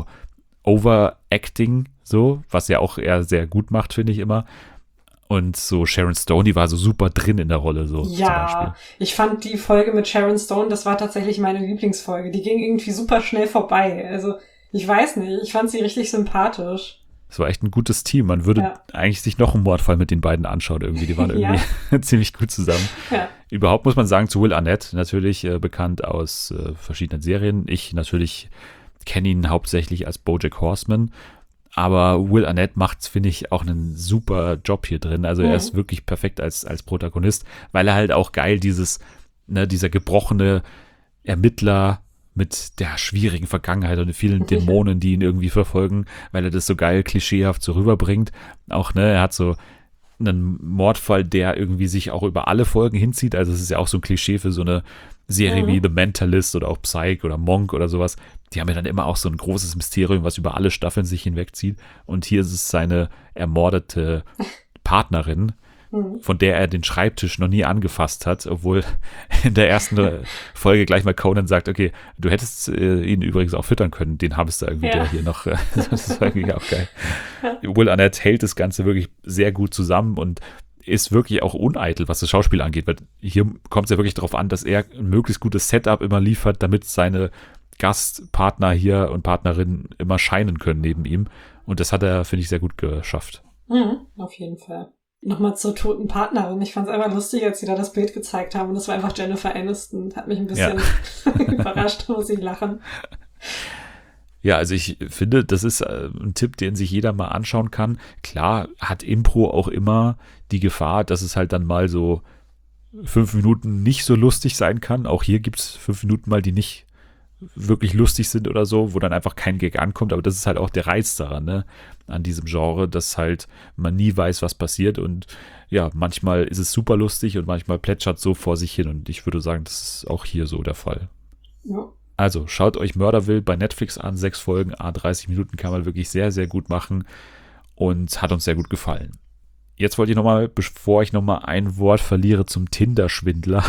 Overacting, so, was ja auch er sehr gut macht, finde ich immer. Und so Sharon Stone, die war so super drin in der Rolle, so ja, zum Beispiel. Ich fand die Folge mit Sharon Stone, das war tatsächlich meine Lieblingsfolge. Die ging irgendwie super schnell vorbei. Also, ich weiß nicht, ich fand sie richtig sympathisch. Es war echt ein gutes Team. Man würde ja. eigentlich sich noch einen Mordfall mit den beiden anschauen irgendwie. Die waren irgendwie ja. ziemlich gut zusammen. Ja. Überhaupt muss man sagen, zu Will Arnett, natürlich äh, bekannt aus äh, verschiedenen Serien. Ich natürlich kenne ihn hauptsächlich als BoJack Horseman. Aber Will Arnett macht, finde ich, auch einen super Job hier drin. Also mhm. er ist wirklich perfekt als, als Protagonist, weil er halt auch geil dieses ne, dieser gebrochene Ermittler mit der schwierigen Vergangenheit und vielen Dämonen, die ihn irgendwie verfolgen, weil er das so geil klischeehaft so rüberbringt. Auch, ne, er hat so einen Mordfall, der irgendwie sich auch über alle Folgen hinzieht. Also es ist ja auch so ein Klischee für so eine Serie mhm. wie The Mentalist oder auch Psych oder Monk oder sowas. Die haben ja dann immer auch so ein großes Mysterium, was über alle Staffeln sich hinwegzieht. Und hier ist es seine ermordete Partnerin, von der er den Schreibtisch noch nie angefasst hat, obwohl in der ersten Folge gleich mal Conan sagt, okay, du hättest äh, ihn übrigens auch füttern können, den Hamster irgendwie, ja. der hier noch, äh, das war irgendwie auch geil. Ja. Will Arnett hält das Ganze wirklich sehr gut zusammen und ist wirklich auch uneitel, was das Schauspiel angeht, weil hier kommt es ja wirklich darauf an, dass er ein möglichst gutes Setup immer liefert, damit seine Gastpartner hier und Partnerinnen immer scheinen können neben ihm. Und das hat er, finde ich, sehr gut geschafft. Mhm, auf jeden Fall. Nochmal zur toten Partnerin. Ich fand es einfach lustig, als sie da das Bild gezeigt haben. Und das war einfach Jennifer Aniston. Hat mich ein bisschen ja. überrascht, muss ich lachen. Ja, also ich finde, das ist ein Tipp, den sich jeder mal anschauen kann. Klar hat Impro auch immer die Gefahr, dass es halt dann mal so fünf Minuten nicht so lustig sein kann. Auch hier gibt es fünf Minuten mal, die nicht wirklich lustig sind oder so, wo dann einfach kein Gag ankommt, aber das ist halt auch der Reiz daran, ne, an diesem Genre, dass halt man nie weiß, was passiert und ja, manchmal ist es super lustig und manchmal plätschert so vor sich hin und ich würde sagen, das ist auch hier so der Fall. Ja. Also, schaut euch Murderville bei Netflix an, sechs Folgen, à dreißig Minuten kann man wirklich sehr, sehr gut machen und hat uns sehr gut gefallen. Jetzt wollte ich nochmal, bevor ich nochmal ein Wort verliere zum Tinder-Schwindler,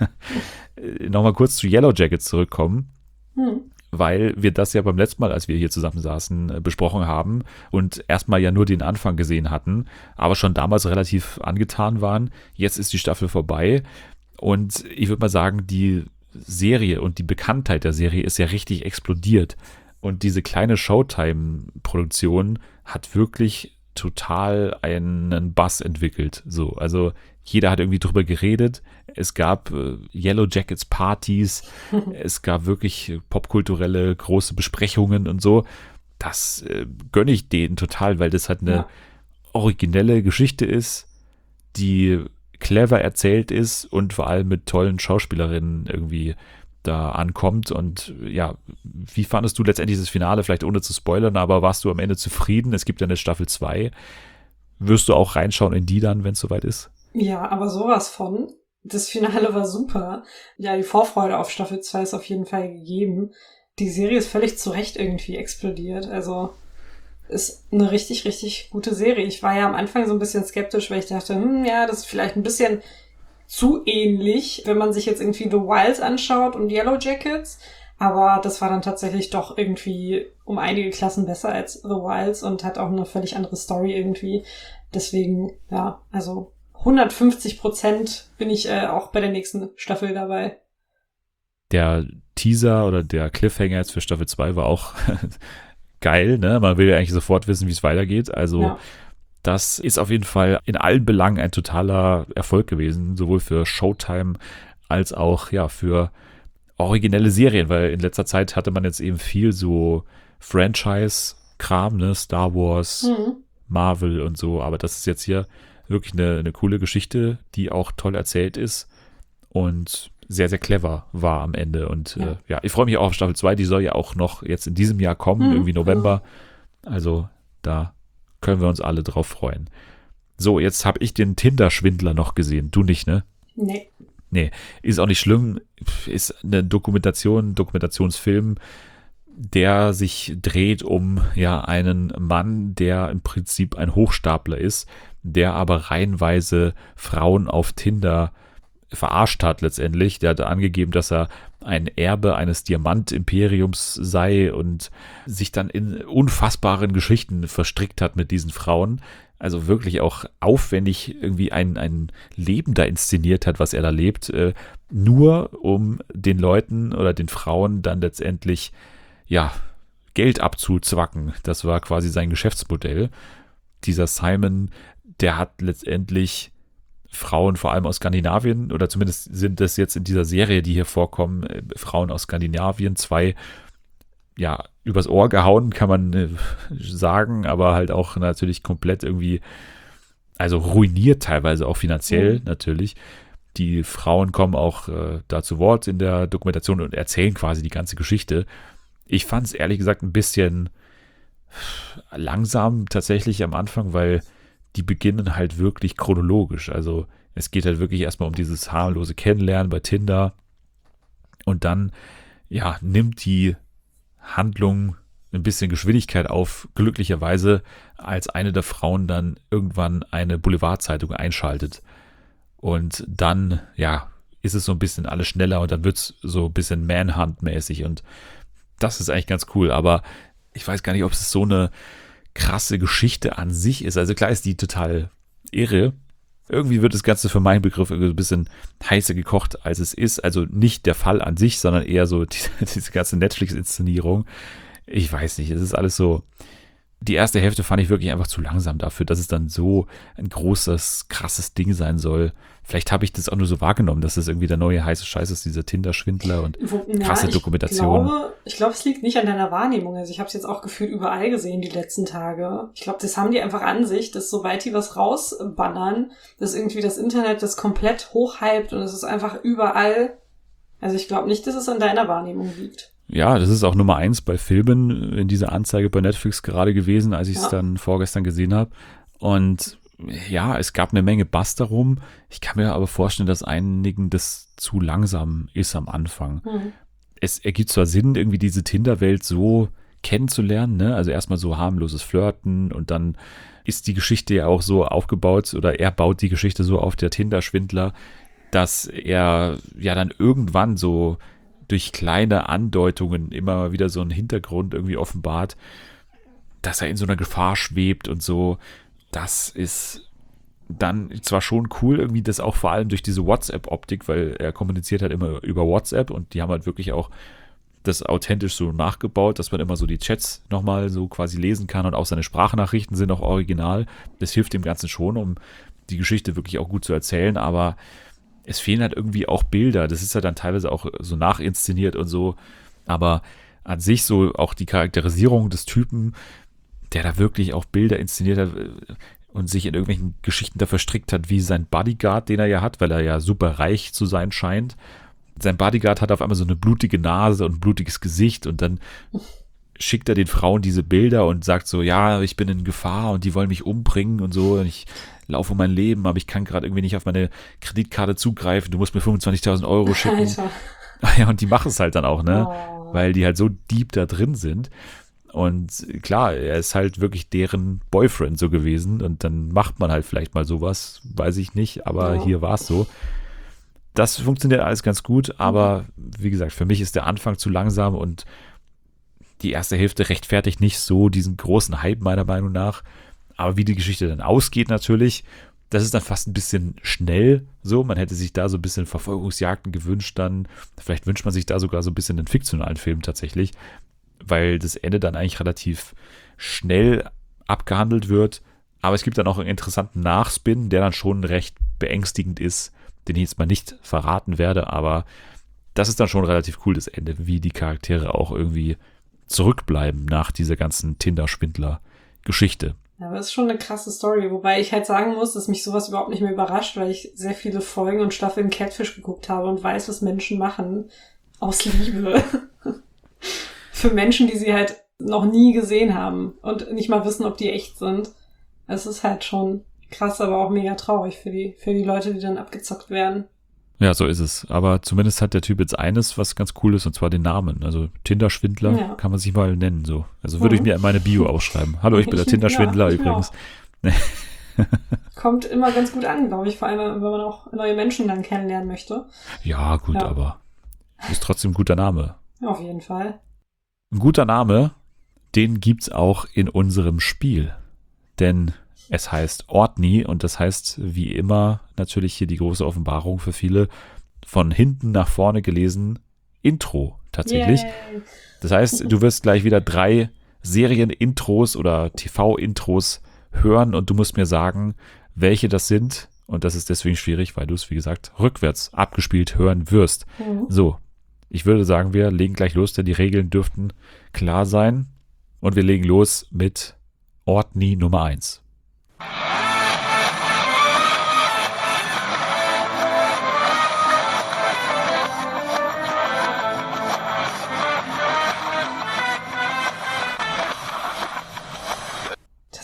nochmal kurz zu Yellow Jackets zurückkommen. Hm. Weil wir das ja beim letzten Mal, als wir hier zusammen saßen, besprochen haben und erstmal ja nur den Anfang gesehen hatten, aber schon damals relativ angetan waren. Jetzt ist die Staffel vorbei und ich würde mal sagen, die Serie und die Bekanntheit der Serie ist ja richtig explodiert und diese kleine Showtime-Produktion hat wirklich total einen Buzz entwickelt. So, also jeder hat irgendwie drüber geredet. Es gab äh, Yellow Jackets Partys. Es gab wirklich popkulturelle große Besprechungen und so. Das äh, gönne ich denen total, weil das halt eine ja. originelle Geschichte ist, die clever erzählt ist und vor allem mit tollen Schauspielerinnen irgendwie da ankommt. Und ja, wie fandest du letztendlich das Finale? Vielleicht ohne zu spoilern, aber warst du am Ende zufrieden? Es gibt ja eine Staffel zwei. Wirst du auch reinschauen in die dann, wenn es soweit ist? Ja, aber sowas von. Das Finale war super. Ja, die Vorfreude auf Staffel zwei ist auf jeden Fall gegeben. Die Serie ist völlig zu Recht irgendwie explodiert. Also ist eine richtig, richtig gute Serie. Ich war ja am Anfang so ein bisschen skeptisch, weil ich dachte, hm, ja, das ist vielleicht ein bisschen zu ähnlich, wenn man sich jetzt irgendwie The Wilds anschaut und Yellow Jackets. Aber das war dann tatsächlich doch irgendwie um einige Klassen besser als The Wilds und hat auch eine völlig andere Story irgendwie. Deswegen, ja, also hundertfünfzig Prozent bin ich äh, auch bei der nächsten Staffel dabei. Der Teaser oder der Cliffhanger jetzt für Staffel zwei war auch geil, ne? Man will ja eigentlich sofort wissen, wie es weitergeht. Also ja. Das ist auf jeden Fall in allen Belangen ein totaler Erfolg gewesen, sowohl für Showtime als auch ja für originelle Serien, weil in letzter Zeit hatte man jetzt eben viel so Franchise-Kram, ne? Star Wars, mhm. Marvel und so, aber das ist jetzt hier wirklich eine, eine coole Geschichte, die auch toll erzählt ist und sehr, sehr clever war am Ende. Und ja, äh, ja ich freue mich auch auf Staffel zwei, die soll ja auch noch jetzt in diesem Jahr kommen, mhm. irgendwie November. Also da können wir uns alle drauf freuen. So, jetzt habe ich den Tinder-Schwindler noch gesehen. Du nicht, ne? Nee. Nee, ist auch nicht schlimm. Ist eine Dokumentation, Dokumentationsfilm, der sich dreht um ja einen Mann, der im Prinzip ein Hochstapler ist, der aber reihenweise Frauen auf Tinder verarscht hat letztendlich. Der hat angegeben, dass er ein Erbe eines Diamantimperiums sei und sich dann in unfassbaren Geschichten verstrickt hat mit diesen Frauen. Also wirklich auch aufwendig irgendwie ein, ein Leben da inszeniert hat, was er da lebt, äh, nur um den Leuten oder den Frauen dann letztendlich ja Geld abzuzwacken. Das war quasi sein Geschäftsmodell. Dieser Simon, der hat letztendlich Frauen vor allem aus Skandinavien, oder zumindest sind das jetzt in dieser Serie, die hier vorkommen, äh, Frauen aus Skandinavien, zwei ja, übers Ohr gehauen, kann man äh, sagen, aber halt auch natürlich komplett irgendwie, also ruiniert teilweise auch finanziell mhm. natürlich. Die Frauen kommen auch äh, da zu Wort in der Dokumentation und erzählen quasi die ganze Geschichte. Ich fand es ehrlich gesagt ein bisschen langsam tatsächlich am Anfang, weil die beginnen halt wirklich chronologisch. Also es geht halt wirklich erstmal um dieses harmlose Kennenlernen bei Tinder und dann, ja, nimmt die Handlung ein bisschen Geschwindigkeit auf, glücklicherweise, als eine der Frauen dann irgendwann eine Boulevardzeitung einschaltet. Und dann, ja, ist es so ein bisschen alles schneller und dann wird es so ein bisschen Manhunt-mäßig und das ist eigentlich ganz cool, aber ich weiß gar nicht, ob es so eine krasse Geschichte an sich ist. Also klar ist die total irre. Irgendwie wird das Ganze für meinen Begriff ein bisschen heißer gekocht, als es ist. Also nicht der Fall an sich, sondern eher so die, diese ganze Netflix-Inszenierung. Ich weiß nicht, es ist alles so. Die erste Hälfte fand ich wirklich einfach zu langsam dafür, dass es dann so ein großes, krasses Ding sein soll. Vielleicht habe ich das auch nur so wahrgenommen, dass das irgendwie der neue heiße Scheiß ist, dieser Tinder-Schwindler und Wo, krasse ja, Dokumentation. Ich glaube, ich glaube, es liegt nicht an deiner Wahrnehmung. Also ich habe es jetzt auch gefühlt überall gesehen die letzten Tage. Ich glaube, das haben die einfach an sich, dass sobald die was rausballern, dass irgendwie das Internet das komplett hochhypt und es ist einfach überall. Also ich glaube nicht, dass es an deiner Wahrnehmung liegt. Ja, das ist auch Nummer eins bei Filmen in dieser Anzeige bei Netflix gerade gewesen, als ich es ja. dann vorgestern gesehen habe. Und ja, es gab eine Menge Bass darum. Ich kann mir aber vorstellen, dass einigen das zu langsam ist am Anfang. Mhm. Es ergibt zwar Sinn, irgendwie diese Tinder-Welt so kennenzulernen, ne? Also erstmal so harmloses Flirten und dann ist die Geschichte ja auch so aufgebaut oder er baut die Geschichte so auf, der Tinder-Schwindler, dass er ja dann irgendwann so durch kleine Andeutungen immer wieder so einen Hintergrund irgendwie offenbart, dass er in so einer Gefahr schwebt und so. Das ist dann zwar schon cool, irgendwie das auch vor allem durch diese WhatsApp-Optik, weil er kommuniziert halt immer über WhatsApp und die haben halt wirklich auch das authentisch so nachgebaut, dass man immer so die Chats nochmal so quasi lesen kann und auch seine Sprachnachrichten sind auch original. Das hilft dem Ganzen schon, um die Geschichte wirklich auch gut zu erzählen, aber es fehlen halt irgendwie auch Bilder. Das ist ja dann teilweise auch so nachinszeniert und so. Aber an sich so auch die Charakterisierung des Typen, der da wirklich auch Bilder inszeniert hat und sich in irgendwelchen Geschichten da verstrickt hat, wie sein Bodyguard, den er ja hat, weil er ja super reich zu sein scheint. Sein Bodyguard hat auf einmal so eine blutige Nase und ein blutiges Gesicht und dann schickt er den Frauen diese Bilder und sagt so, ja, ich bin in Gefahr und die wollen mich umbringen und so und ich laufe um mein Leben, aber ich kann gerade irgendwie nicht auf meine Kreditkarte zugreifen, du musst mir fünfundzwanzigtausend Euro schicken. Alter. Ja, und die machen es halt dann auch, ne, oh. Weil die halt so deep da drin sind und klar, er ist halt wirklich deren Boyfriend so gewesen und dann macht man halt vielleicht mal sowas, weiß ich nicht, aber oh. Hier war es so. Das funktioniert alles ganz gut, aber wie gesagt, für mich ist der Anfang zu langsam und die erste Hälfte rechtfertigt nicht so diesen großen Hype meiner Meinung nach. Aber wie die Geschichte dann ausgeht natürlich, das ist dann fast ein bisschen schnell so. Man hätte sich da so ein bisschen Verfolgungsjagden gewünscht dann. Vielleicht wünscht man sich da sogar so ein bisschen einen fiktionalen Film tatsächlich, weil das Ende dann eigentlich relativ schnell abgehandelt wird. Aber es gibt dann auch einen interessanten Nachspin, der dann schon recht beängstigend ist, den ich jetzt mal nicht verraten werde. Aber das ist dann schon relativ cool, das Ende, wie die Charaktere auch irgendwie zurückbleiben nach dieser ganzen Tinder-Schwindler-Geschichte. Ja, aber das ist schon eine krasse Story, wobei ich halt sagen muss, dass mich sowas überhaupt nicht mehr überrascht, weil ich sehr viele Folgen und Staffeln Catfish geguckt habe und weiß, was Menschen machen aus Liebe. Für Menschen, die sie halt noch nie gesehen haben und nicht mal wissen, ob die echt sind. Es ist halt schon krass, aber auch mega traurig für die, für die Leute, die dann abgezockt werden. Ja, so ist es. Aber zumindest hat der Typ jetzt eines, was ganz cool ist, und zwar den Namen. Also Tinder-Schwindler ja. Kann man sich mal nennen. So. Also würde mhm. ich mir in meine Bio aufschreiben. Hallo, ich bin der Tinder-Schwindler ja, übrigens. Kommt immer ganz gut an, glaube ich. Vor allem, wenn man auch neue Menschen dann kennenlernen möchte. Ja, gut, ja. Aber ist trotzdem ein guter Name. Ja, auf jeden Fall. Ein guter Name, den gibt's auch in unserem Spiel. Denn es heißt Ortni und das heißt wie immer natürlich hier die große Offenbarung für viele von hinten nach vorne gelesen Intro tatsächlich. Yay. Das heißt, du wirst gleich wieder drei Serien-Intros oder T V-Intros hören und du musst mir sagen, welche das sind und das ist deswegen schwierig, weil du es wie gesagt rückwärts abgespielt hören wirst. Mhm. So, ich würde sagen, wir legen gleich los, denn die Regeln dürften klar sein und wir legen los mit Ortni Nummer eins.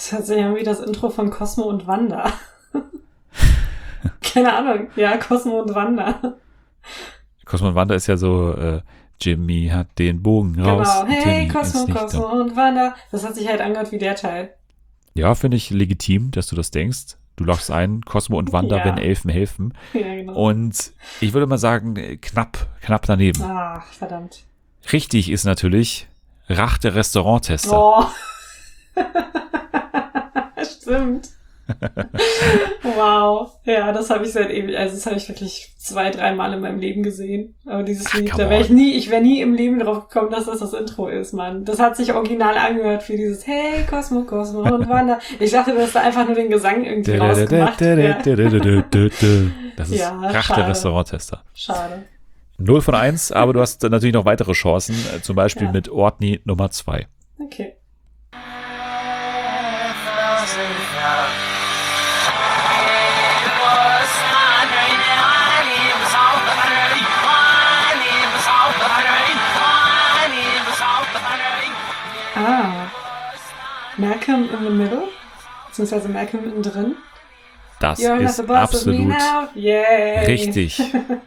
Das hört sich an wie das Intro von Cosmo und Wanda. Keine Ahnung. Ja, Cosmo und Wanda. Cosmo und Wanda ist ja so, äh, Jimmy hat den Bogen raus. Genau. Hey, Timmy Cosmo, Cosmo und Wanda. Das hat sich halt angehört wie der Teil. Ja, finde ich legitim, dass du das denkst. Du lochst ein, Cosmo und Wanda, Ja. wenn Elfen helfen. Ja, genau. Und ich würde mal sagen, knapp, knapp daneben. Ach, verdammt. Richtig ist natürlich Rach der Restauranttester. Oh. Stimmt. Wow. Ja, das habe ich seit ewig, also das habe ich wirklich zwei, drei Mal in meinem Leben gesehen. Aber dieses Ach, Lied, come da wäre ich on. nie, ich wäre nie im Leben drauf gekommen, dass das das Intro ist, Mann. Das hat sich original angehört für dieses Hey, Cosmo, Cosmo und Wanda. Ich dachte, du hast da einfach nur den Gesang irgendwie rausgemacht. Ja. Das ist Ja, Rach schade. der Restauranttester. Schade. null von eins, aber du hast natürlich noch weitere Chancen, äh, zum Beispiel Ja. mit Ortney Nummer zwei. Okay. Ah. Malcolm in the Middle? Beziehungsweise Malcolm mittendrin? Das You're not ist the boss of me absolut now. Yay. richtig.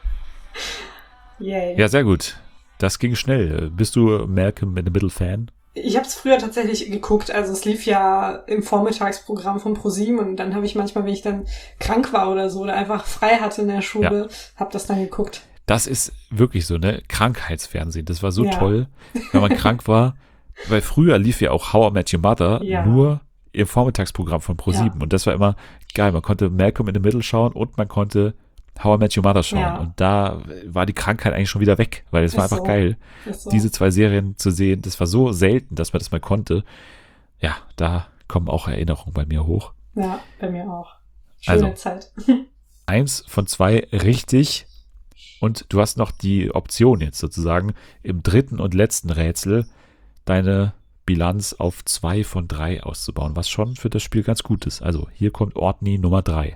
Yay. Ja, sehr gut. Das ging schnell. Bist du Malcolm in the Middle Fan? Ich habe es früher tatsächlich geguckt, also es lief ja im Vormittagsprogramm von ProSieben und dann habe ich manchmal, wenn ich dann krank war oder so oder einfach frei hatte in der Schule, ja. habe das dann geguckt. Das ist wirklich so, ne? Krankheitsfernsehen. Das war so Ja. toll, wenn man krank war. Weil früher lief ja auch How I Met Your Mother Ja. nur im Vormittagsprogramm von ProSieben. Ja. Und das war immer geil. Man konnte Malcolm in the Middle schauen und man konnte How I Met Your Mother schauen. Ja. Und da war die Krankheit eigentlich schon wieder weg, weil es war Ist einfach so. geil, Ist so. diese zwei Serien zu sehen. Das war so selten, dass man das mal konnte. Ja, da kommen auch Erinnerungen bei mir hoch. Ja, bei mir auch. Schöne Also. Zeit. Eins von zwei richtig. Und du hast noch die Option jetzt sozusagen im dritten und letzten Rätsel deine Bilanz auf zwei von drei auszubauen, was schon für das Spiel ganz gut ist. Also hier kommt Ortney Nummer drei.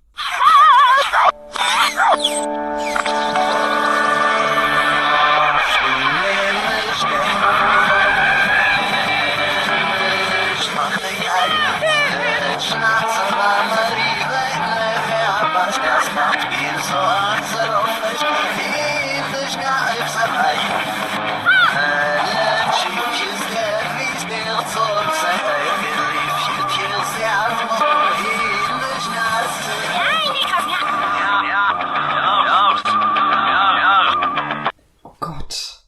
Oh Gott.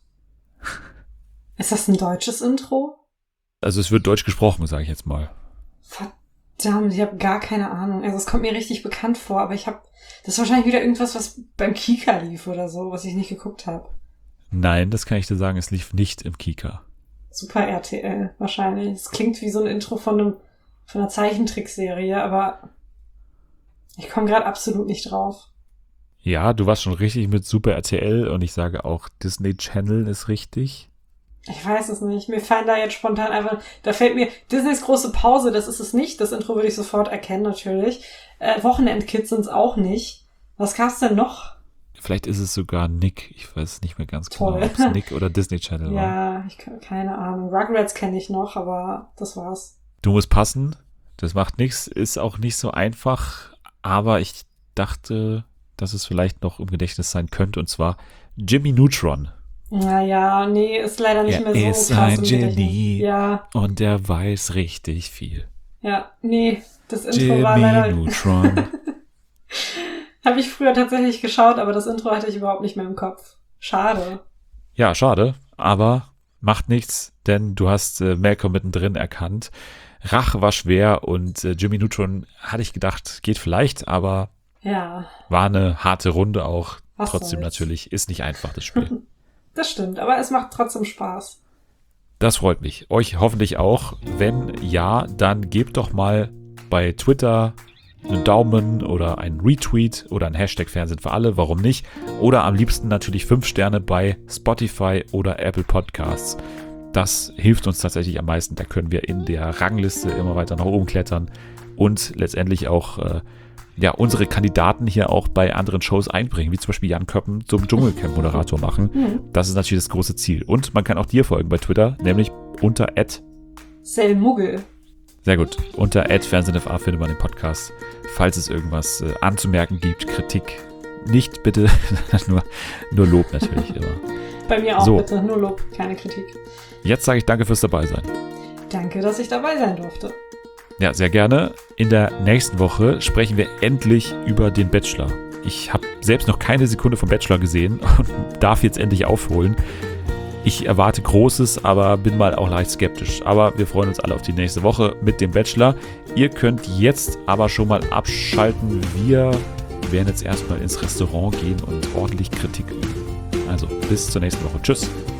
Ist das ein deutsches Intro? Also es wird deutsch gesprochen, sage ich jetzt mal. Verdammt, ich habe gar keine Ahnung. Also es kommt mir richtig bekannt vor, aber ich habe, das ist wahrscheinlich wieder irgendwas, was beim Kika lief oder so, was ich nicht geguckt habe. Nein, das kann ich dir sagen, es lief nicht im Kika. Super R T L wahrscheinlich. Es klingt wie so ein Intro von einem von einer Zeichentrickserie, aber ich komme gerade absolut nicht drauf. Ja, du warst schon richtig mit Super R T L und ich sage auch Disney Channel ist richtig. Ich weiß es nicht. Mir fallen da jetzt spontan einfach, da fällt mir Disneys große Pause, das ist es nicht. Das Intro würde ich sofort erkennen natürlich. Äh, Wochenendkids sind es auch nicht. Was gab's denn noch? Vielleicht ist es sogar Nick. Ich weiß nicht mehr ganz Toll. genau, ob es Nick oder Disney Channel war. Ja, ich keine Ahnung. Rugrats kenne ich noch, aber das war's. Du musst passen. Das macht nichts. Ist auch nicht so einfach. Aber ich dachte, dass es vielleicht noch im Gedächtnis sein könnte. Und zwar Jimmy Neutron. Naja, nee, ist leider nicht Er mehr so ist krass ein im Gedächtnis. Genie. Ja, Und er weiß richtig viel. ja, nee, das Intro Jimmy war leider... Neutron. Habe ich früher tatsächlich geschaut, aber das Intro hatte ich überhaupt nicht mehr im Kopf. Schade. Ja, schade. Aber macht nichts, denn du hast äh, Malcolm mittendrin erkannt. Rache war schwer und äh, Jimmy Neutron hatte ich gedacht, geht vielleicht, aber Ja, war eine harte Runde auch. Was Trotzdem soll's. natürlich, ist nicht einfach das Spiel. das stimmt, aber es macht trotzdem Spaß. Das freut mich. Euch hoffentlich auch. Wenn ja, dann gebt doch mal bei Twitter einen Daumen oder einen Retweet oder ein Hashtag Fernsehen für alle. Warum nicht? Oder am liebsten natürlich fünf Sterne bei Spotify oder Apple Podcasts. Das hilft uns tatsächlich am meisten. Da können wir in der Rangliste immer weiter nach oben klettern und letztendlich auch äh, ja, unsere Kandidaten hier auch bei anderen Shows einbringen, wie zum Beispiel Jan Köppen zum Dschungelcamp-Moderator machen. Hm. Das ist natürlich das große Ziel. Und man kann auch dir folgen bei Twitter, nämlich unter Selmuggel. Sehr gut. Unter at fernsehnfa findet man den Podcast. Falls es irgendwas äh, anzumerken gibt, Kritik, nicht bitte, nur, nur Lob natürlich immer. Bei mir auch so. Bitte, nur Lob, keine Kritik. Jetzt sage ich danke fürs Dabeisein. Danke, dass ich dabei sein durfte. Ja, sehr gerne. In der nächsten Woche sprechen wir endlich über den Bachelor. Ich habe selbst noch keine Sekunde vom Bachelor gesehen und darf jetzt endlich aufholen. Ich erwarte Großes, aber bin mal auch leicht skeptisch. Aber wir freuen uns alle auf die nächste Woche mit dem Bachelor. Ihr könnt jetzt aber schon mal abschalten. Wir werden jetzt erstmal ins Restaurant gehen und ordentlich Kritik üben. Also bis zur nächsten Woche. Tschüss.